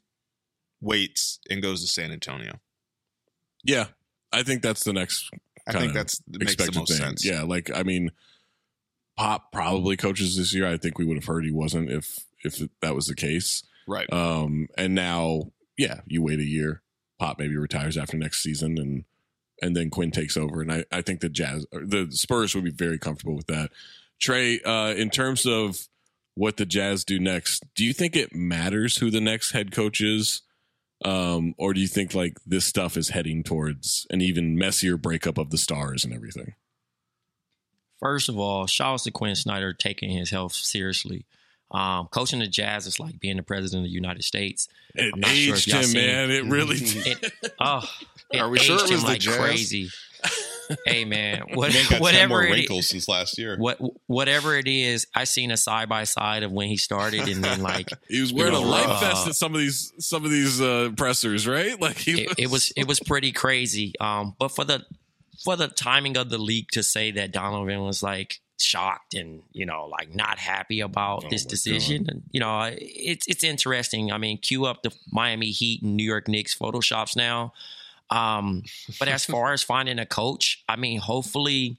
waits and goes to San Antonio. Yeah, I think that's the next. I think that's makes the most thing. sense. Yeah, like I mean. Pop probably coaches this year. I think we would have heard he wasn't if if that was the case. Right. Um, and now, yeah, you wait a year. Pop maybe retires after next season, and and then Quinn takes over. And I, I think the Jazz, the Spurs would be very comfortable with that. Trey, uh, in terms of what the Jazz do next, do you think it matters who the next head coach is? Um, or do you think like this stuff is heading towards an even messier breakup of the stars and everything? First of all, shout out to Quinn Snyder taking his health seriously. Um, coaching the Jazz is like being the president of the United States. It aged sure him, man. It really it, oh, it Are we aged sure it was him the like Jazz? Crazy. Hey, man. What, man got whatever ten more it wrinkles is, since last year. What, whatever it is, I seen a side by side of when he started, and then like he was wearing you know, a life uh, vest at some of these some of these uh, pressers, right? Like he it, was... it was it was pretty crazy. Um, but for the for the timing of the league to say that Donovan was like shocked and, you know, like not happy about oh this decision. God. And, you know, it's it's interesting. I mean, cue up the Miami Heat and New York Knicks Photoshops now. Um, but as far as finding a coach, I mean, hopefully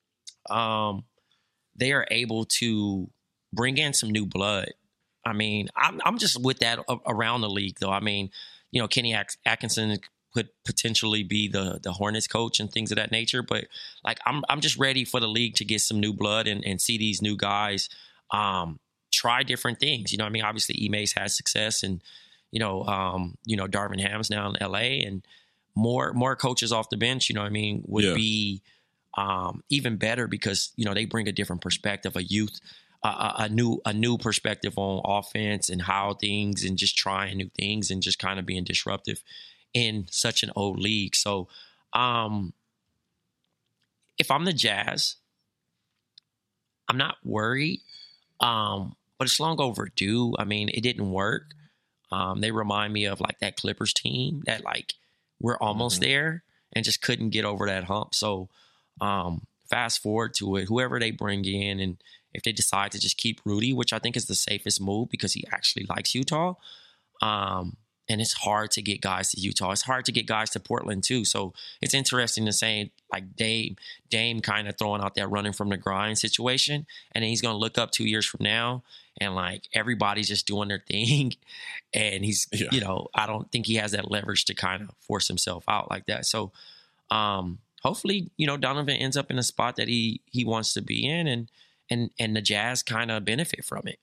um, they are able to bring in some new blood. I mean, I'm, I'm just with that around the league, though. I mean, you know, Kenny Atkinson could potentially be the the Hornets coach and things of that nature. But like, I'm I'm just ready for the league to get some new blood and, and see these new guys um, try different things. You know what I mean? Obviously, Ime's had success, and you know, um, you know, Darvin Ham's now in L A, and more more coaches off the bench. You know what I mean? Would yeah. be um, even better because you know they bring a different perspective, a youth. Uh, a new a new perspective on offense and how things and just trying new things and just kind of being disruptive in such an old league. So um, if I'm the Jazz, I'm not worried, um, but it's long overdue. I mean, it didn't work. Um, they remind me of like that Clippers team that like we're almost mm-hmm. there and just couldn't get over that hump. So um, fast forward to it, whoever they bring in, and if they decide to just keep Rudy, which I think is the safest move because he actually likes Utah. Um, and it's hard to get guys to Utah. It's hard to get guys to Portland too. So it's interesting to say like Dame, Dame kind of throwing out that running from the grind situation. And then he's going to look up two years from now and like everybody's just doing their thing. And he's, yeah. you know, I don't think he has that leverage to kind of force himself out like that. So um, hopefully, you know, Donovan ends up in a spot that he, he wants to be in, and, and, and the Jazz kind of benefit from it.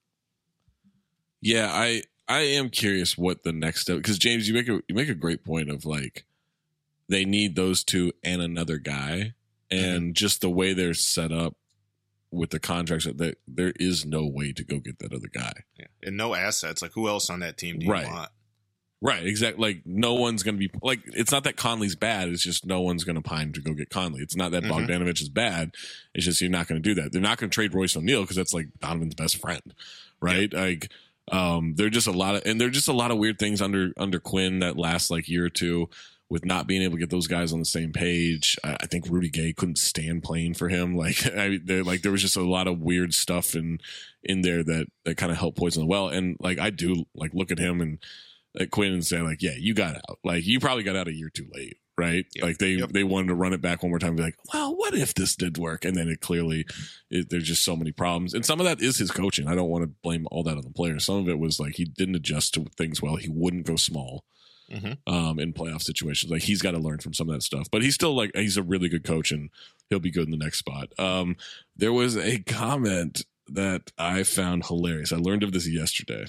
Yeah, I, I am curious what the next step, because James, you make a you make a great point of like they need those two and another guy, and mm-hmm. just the way they're set up with the contracts, that there is no way to go get that other guy, yeah. and no assets. Like who else on that team do you right. want? Right, exactly. Like no one's going to be like. It's not that Conley's bad. It's just no one's going to pine to go get Conley. It's not that mm-hmm. Bogdanovich is bad. It's just you're not going to do that. They're not going to trade Royce O'Neal because that's like Donovan's best friend, right? Yeah. Like. Um, there are just a lot of, and there are just a lot of weird things under, under Quinn that last like year or two with not being able to get those guys on the same page. I, I think Rudy Gay couldn't stand playing for him. Like, I, there, like there was just a lot of weird stuff in, in there that, that kind of helped poison the well. And like, I do like look at him and at Quinn and say like, yeah, you got out. Like you probably got out a year too late. Right. Yep. Like they, yep. they wanted to run it back one more time and be like, well, what if this did work? And then it clearly, it, there's just so many problems. And some of that is his coaching. I don't want to blame all that on the players. Some of it was like, he didn't adjust to things well. He wouldn't go small mm-hmm. um, in playoff situations. Like he's got to learn from some of that stuff, but he's still like, he's a really good coach and he'll be good in the next spot. Um, there was a comment that I found hilarious. I learned of this yesterday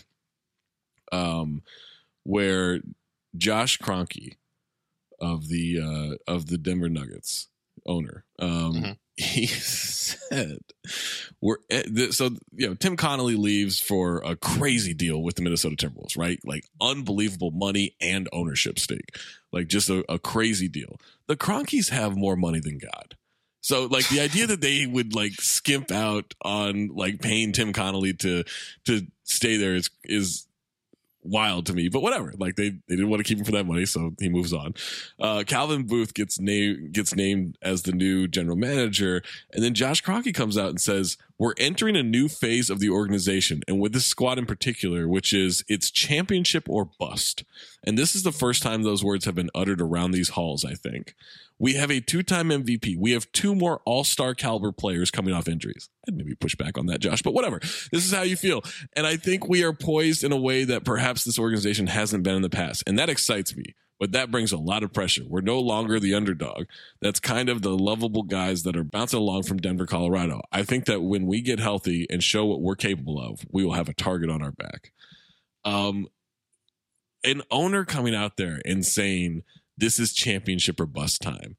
um, where Josh Kroenke, of the uh, of the Denver Nuggets owner, um, mm-hmm. he said, "We're so you know Tim Connolly leaves for a crazy deal with the Minnesota Timberwolves, right? Like unbelievable money and ownership stake, like just a, a crazy deal. The Kroenkes have more money than God." So like the idea that they would like skimp out on like paying Tim Connolly to to stay there is is. wild to me, but whatever. Like they, they didn't want to keep him for that money, so he moves on. Uh, Calvin Booth gets named gets named as the new general manager, and then Josh Kroenke comes out and says, "We're entering a new phase of the organization, and with this squad in particular, which is it's championship or bust." And this is the first time those words have been uttered around these halls, I think. "We have a two-time M V P. We have two more all-star caliber players coming off injuries." I'd maybe push back on that, Josh, but whatever. This is how you feel. And I think we are poised in a way that perhaps this organization hasn't been in the past. And that excites me. But that brings a lot of pressure. We're no longer the underdog. That's kind of the lovable guys that are bouncing along from Denver, Colorado. I think that when we get healthy and show what we're capable of, we will have a target on our back. Um, an owner coming out there and saying, this is championship or bust time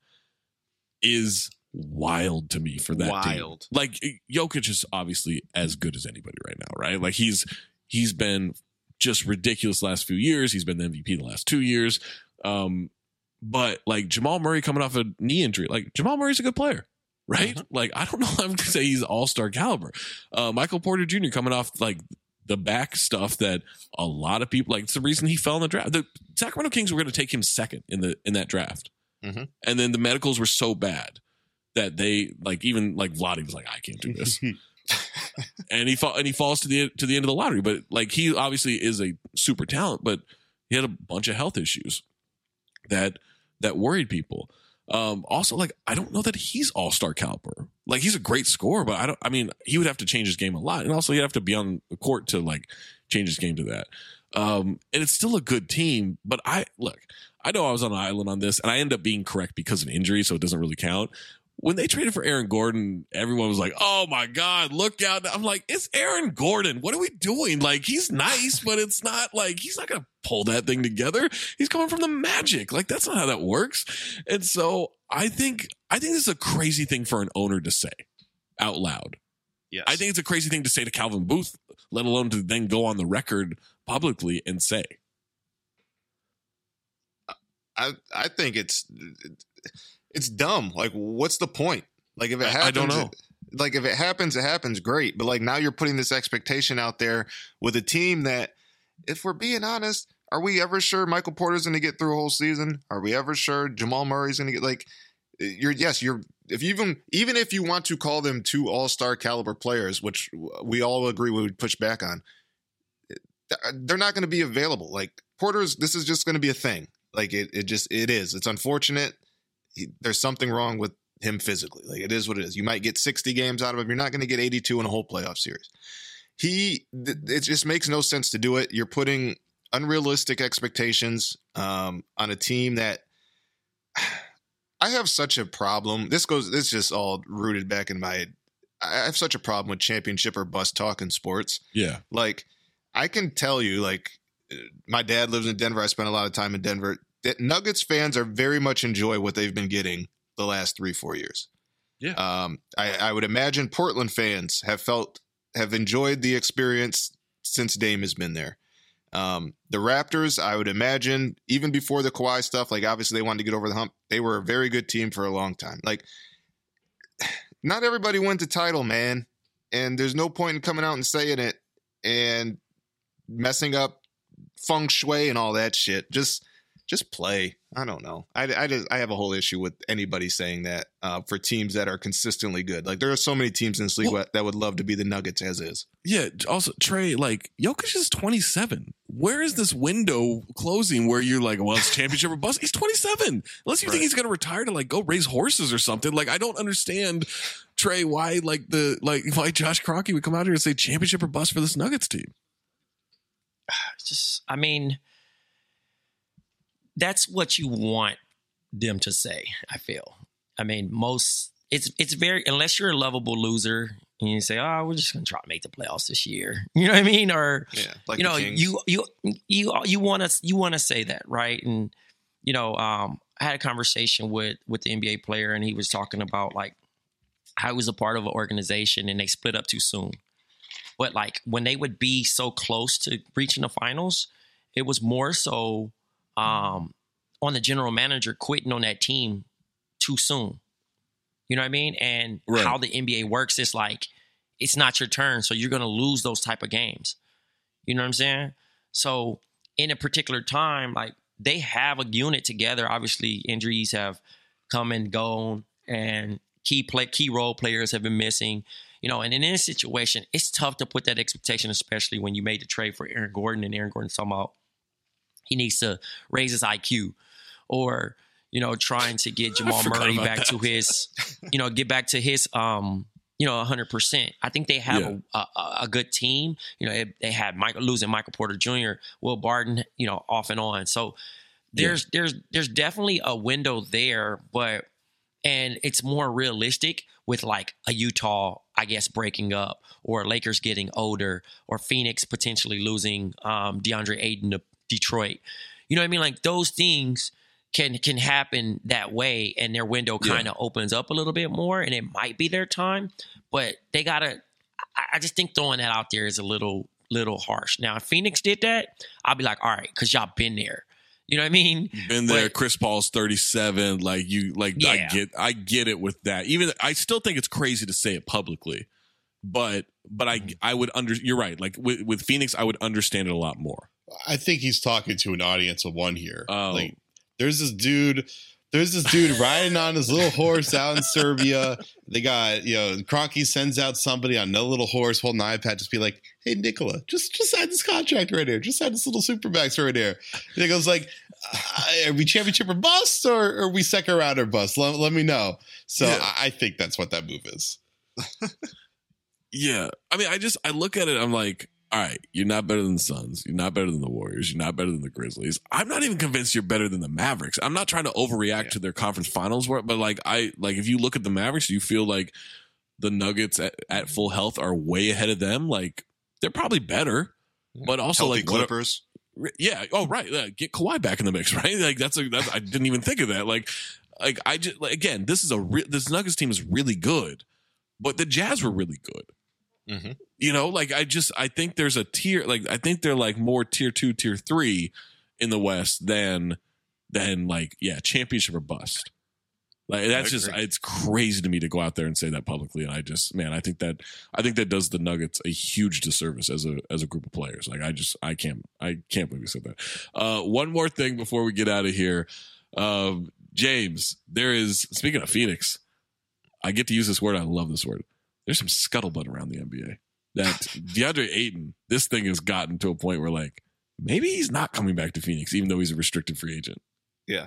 is wild to me for that wild. Team. Like Jokic is obviously as good as anybody right now, right? Like he's he's been just ridiculous the last few years. He's been the M V P the last two years. Um, but like Jamal Murray coming off a knee injury, like Jamal Murray's a good player, right? Mm-hmm. Like I don't know if I'm gonna say he's all-star caliber. Uh, Michael Porter Junior coming off like the back stuff that a lot of people like. It's the reason he fell in the draft. The Sacramento Kings were going to take him second in the in that draft, mm-hmm. and then the medicals were so bad that they like even like Vlade was like, I can't do this, and he fall and he falls to the to the end of the lottery. But like he obviously is a super talent, but he had a bunch of health issues that that worried people. Um, also, like I don't know that he's all-star caliber. Like he's a great scorer, but I don't. I mean, he would have to change his game a lot, and also he'd have to be on the court to like change his game to that. Um, and it's still a good team. But I look, I know I was on an island on this, and I ended up being correct because of injury, so it doesn't really count. When they traded for Aaron Gordon, everyone was like, oh my God, look out. I'm like, it's Aaron Gordon. What are we doing? Like, he's nice, but it's not like, he's not going to pull that thing together. He's coming from the Magic. Like, that's not how that works. And so I think, I think this is a crazy thing for an owner to say out loud. Yes. I think it's a crazy thing to say to Calvin Booth, let alone to then go on the record publicly and say. I, I think it's, It's dumb. Like, what's the point? Like, if it happens, I don't know. Like, if it happens, it happens. Great. But like, now you're putting this expectation out there with a team that, if we're being honest, are we ever sure Michael Porter's going to get through a whole season? Are we ever sure Jamal Murray's going to get like? You're yes. You're if you even even if you want to call them two all-star caliber players, which we all agree we would push back on, they're not going to be available. Like Porter's, this is just going to be a thing. Like it, it just it is. It's unfortunate. He, there's something wrong with him physically. Like it is what it is. You might get sixty games out of him. You're not going to get eighty-two in a whole playoff series. He, th- it just makes no sense to do it. You're putting unrealistic expectations um, on a team that I have such a problem. This goes, this just all rooted back in my, I have such a problem with championship or bust talk in sports. Yeah. Like I can tell you, like my dad lives in Denver. I spent a lot of time in Denver. That Nuggets fans are very much enjoy what they've been getting the last three, four years. Yeah. Um, I, I would imagine Portland fans have felt, have enjoyed the experience since Dame has been there. Um, the Raptors, I would imagine, even before the Kawhi stuff, like obviously they wanted to get over the hump. They were a very good team for a long time. Like not everybody wins the title, man. And there's no point in coming out and saying it and messing up feng shui and all that shit. Just, Just play. I don't know. I, I, just, I have a whole issue with anybody saying that uh, for teams that are consistently good. Like there are so many teams in this league well, that would love to be the Nuggets as is. Yeah. Also, Trey, like Jokic is twenty-seven. Where is this window closing where you're like, well, it's championship or bust? He's twenty-seven. Unless you right. think he's going to retire to like go raise horses or something. Like I don't understand, Trey, why like the like why Josh Kroenke would come out here and say championship or bust for this Nuggets team. Just, I mean. That's what you want them to say, I feel. I mean, most it's it's very unless you're a lovable loser and you say, "Oh, we're just going to try to make the playoffs this year." You know what I mean? Or yeah, like you know, you you you you want to you want to say that, right? And you know, um, I had a conversation with with the N B A player, and he was talking about like how he was a part of an organization and they split up too soon. But like when they would be so close to reaching the finals, it was more so. Um, on the general manager quitting on that team too soon. You know what I mean? And right. how the N B A works is like, it's not your turn. So you're going to lose those type of games. You know what I'm saying? So in a particular time, like they have a unit together. Obviously injuries have come and gone and key play, key role players have been missing, you know, and in this situation, it's tough to put that expectation, especially when you made the trade for Aaron Gordon and Aaron Gordon's talking about he needs to raise his I Q or, you know, trying to get Jamal Murray back that. to his, you know, get back to his, um, you know, one hundred percent. I think they have yeah. a, a, a good team. You know, they, they had Michael, losing Michael Porter Junior, Will Barton, you know, off and on. So there's, yeah. there's, there's definitely a window there, but, and it's more realistic with like a Utah, I guess, breaking up or Lakers getting older or Phoenix potentially losing um, DeAndre Ayton to Detroit. You know what I mean? Like those things can can happen that way and their window kind of yeah. opens up a little bit more and it might be their time, but they gotta I, I just think throwing that out there is a little little harsh. Now if Phoenix did that, I'll be like, all right, because y'all been there. You know what I mean? Been there. But, Chris Paul's thirty-seven. Like you like yeah. I get I get it with that. Even I still think it's crazy to say it publicly. But but I I would under you're right. Like with, with Phoenix, I would understand it a lot more. I think he's talking to an audience of one here. Oh. Like, there's this dude, there's this dude riding on his little horse out in Serbia. They got, you know, Kroenke sends out somebody on no little horse holding an iPad, just be like, "Hey, Nikola, just just sign this contract right here. Just sign this little supermax right here." And he goes like, "Are we championship or bust, or, or are we second round or bust? Let, let me know." So yeah. I, I think that's what that move is. Yeah, I mean, I just I look at it, I'm like. all right, you're not better than the Suns. You're not better than the Warriors. You're not better than the Grizzlies. I'm not even convinced you're better than the Mavericks. I'm not trying to overreact yeah. to their conference finals work, but like I like if you look at the Mavericks, you feel like the Nuggets at, at full health are way ahead of them. Like they're probably better, but also Healthy like Clippers. What, yeah. Oh, right. Yeah, get Kawhi back in the mix, right? Like that's a. That's, I didn't even think of that. Like, like I just like, again, this is a re- this Nuggets team is really good, but the Jazz were really good. Mm-hmm. You know, like I just I think there's a tier like I think they're like more tier two, tier three in the West than than like yeah, championship or bust. Like that's just it's crazy to me to go out there and say that publicly. And I just man, I think that I think that does the Nuggets a huge disservice as a as a group of players. Like I just I can't I can't believe you said that. Uh, one more thing before we get out of here, um, James. There is speaking of Phoenix, I get to use this word. I love this word. There's some scuttlebutt around the N B A that DeAndre Ayton, this thing has gotten to a point where like maybe he's not coming back to Phoenix, even though he's a restricted free agent. Yeah.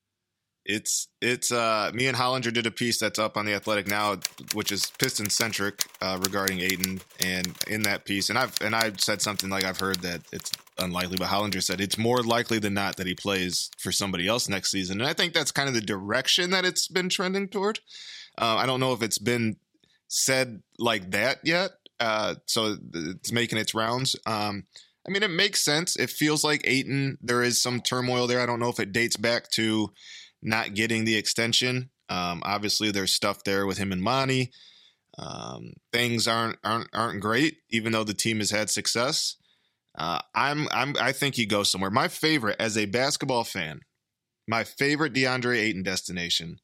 It's, it's, uh, me and Hollinger did a piece that's up on The Athletic now, which is Piston centric, uh, regarding Ayton. And in that piece, and I've, and I said something like I've heard that it's unlikely, but Hollinger said it's more likely than not that he plays for somebody else next season. And I think that's kind of the direction that it's been trending toward. Uh, I don't know if it's been said like that yet. Uh, so it's making its rounds. Um, I mean, it makes sense. It feels like Ayton, there is some turmoil there. I don't know if it dates back to not getting the extension. Um, obviously there's stuff there with him and Monty. Um, things aren't, aren't, aren't great, even though the team has had success. Uh, I'm, I'm, I think he goes somewhere. My favorite as a basketball fan, my favorite DeAndre Ayton destination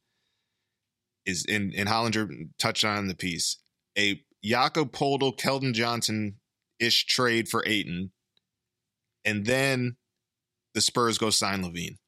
is in, in Hollinger touched on in the piece, a Jakob Poeltl, Keldon Johnson-ish trade for Ayton, and then the Spurs go sign LaVine.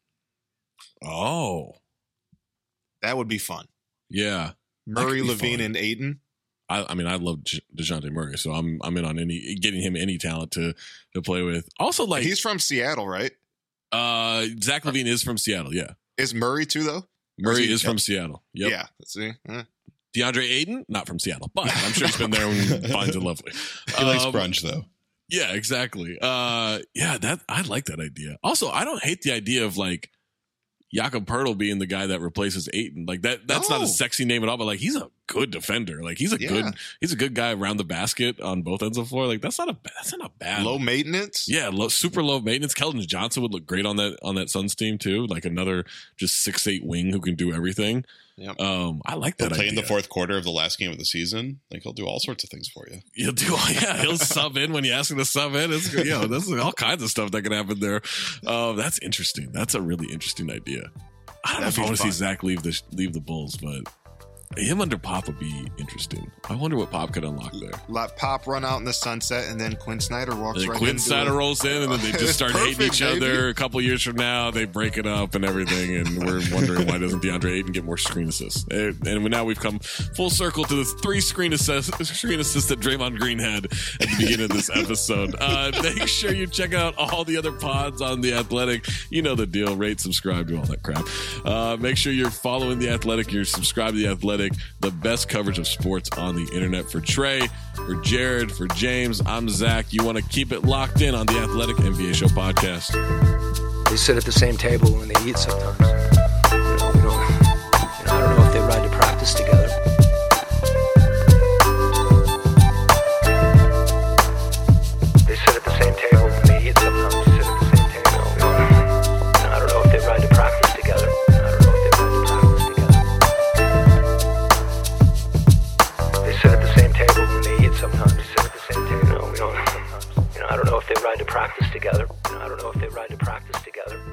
Oh. That would be fun. Yeah. Murray, LaVine, and Ayton. I, I mean, I love DeJounte Murray, so I'm I'm in on any getting him any talent to to play with. Also, like he's from Seattle, right? Uh, Zach LaVine is from Seattle. Yeah. Is Murray too though? Murray is, is from Seattle. Yep. Yeah. Let's see. Uh. DeAndre Ayton, not from Seattle, but I'm sure he's been there and finds it lovely. He likes um, brunch though. Yeah, exactly. Uh, yeah, that I like that idea. Also, I don't hate the idea of like Jakob Poeltl being the guy that replaces Ayton. Like that that's no. not a sexy name at all, but like he's a good defender. Like he's a yeah. good he's a good guy around the basket on both ends of the floor. Like that's not a that's not a bad low maintenance. Yeah, low, super low maintenance. Keldon Johnson would look great on that on that Suns team too. Like another just six eight wing who can do everything. Yep. Um, I like that. He'll play idea. in the fourth quarter of the last game of the season. Like he'll do all sorts of things for you. He'll do, yeah. He'll sub in when you ask him to sub in. It's you know, there's all kinds of stuff that can happen there. Uh, that's interesting. That's a really interesting idea. I don't That'd know if I want to see Zach leave the leave the Bulls, but him under Pop would be interesting. I wonder what Pop could unlock there. Let Pop run out in the sunset, and then Quinn Snyder walks and right Quinn into Snyder it. rolls in, and then they just start Perfect, hating each baby. other. A couple years from now, they break it up and everything, and we're wondering why doesn't DeAndre Ayton get more screen assists? And now we've come full circle to the three screen assists, screen assists that Draymond Green had at the beginning of this episode. Uh, make sure you check out all the other pods on The Athletic. You know the deal. Rate, subscribe, do all that crap. Uh, make sure you're following The Athletic. You're subscribed to The Athletic, the best coverage of sports on the internet. For Trey, for Jared, for James, I'm Zach. You want to keep it locked in on The Athletic N B A Show podcast. They sit at the same table when they eat sometimes. You know, we don't, you know, I don't know if they ride to practice together. They sit at the same table when they eat sometimes. They sit at the same table. You know, I don't know if they ride to practice together. I don't know if they ride to practice together. They sit at the same table when they eat sometimes. They sit at the same table. You know, we don't, you know, I don't know if they ride to practice together. You know, I don't know if they ride to practice together.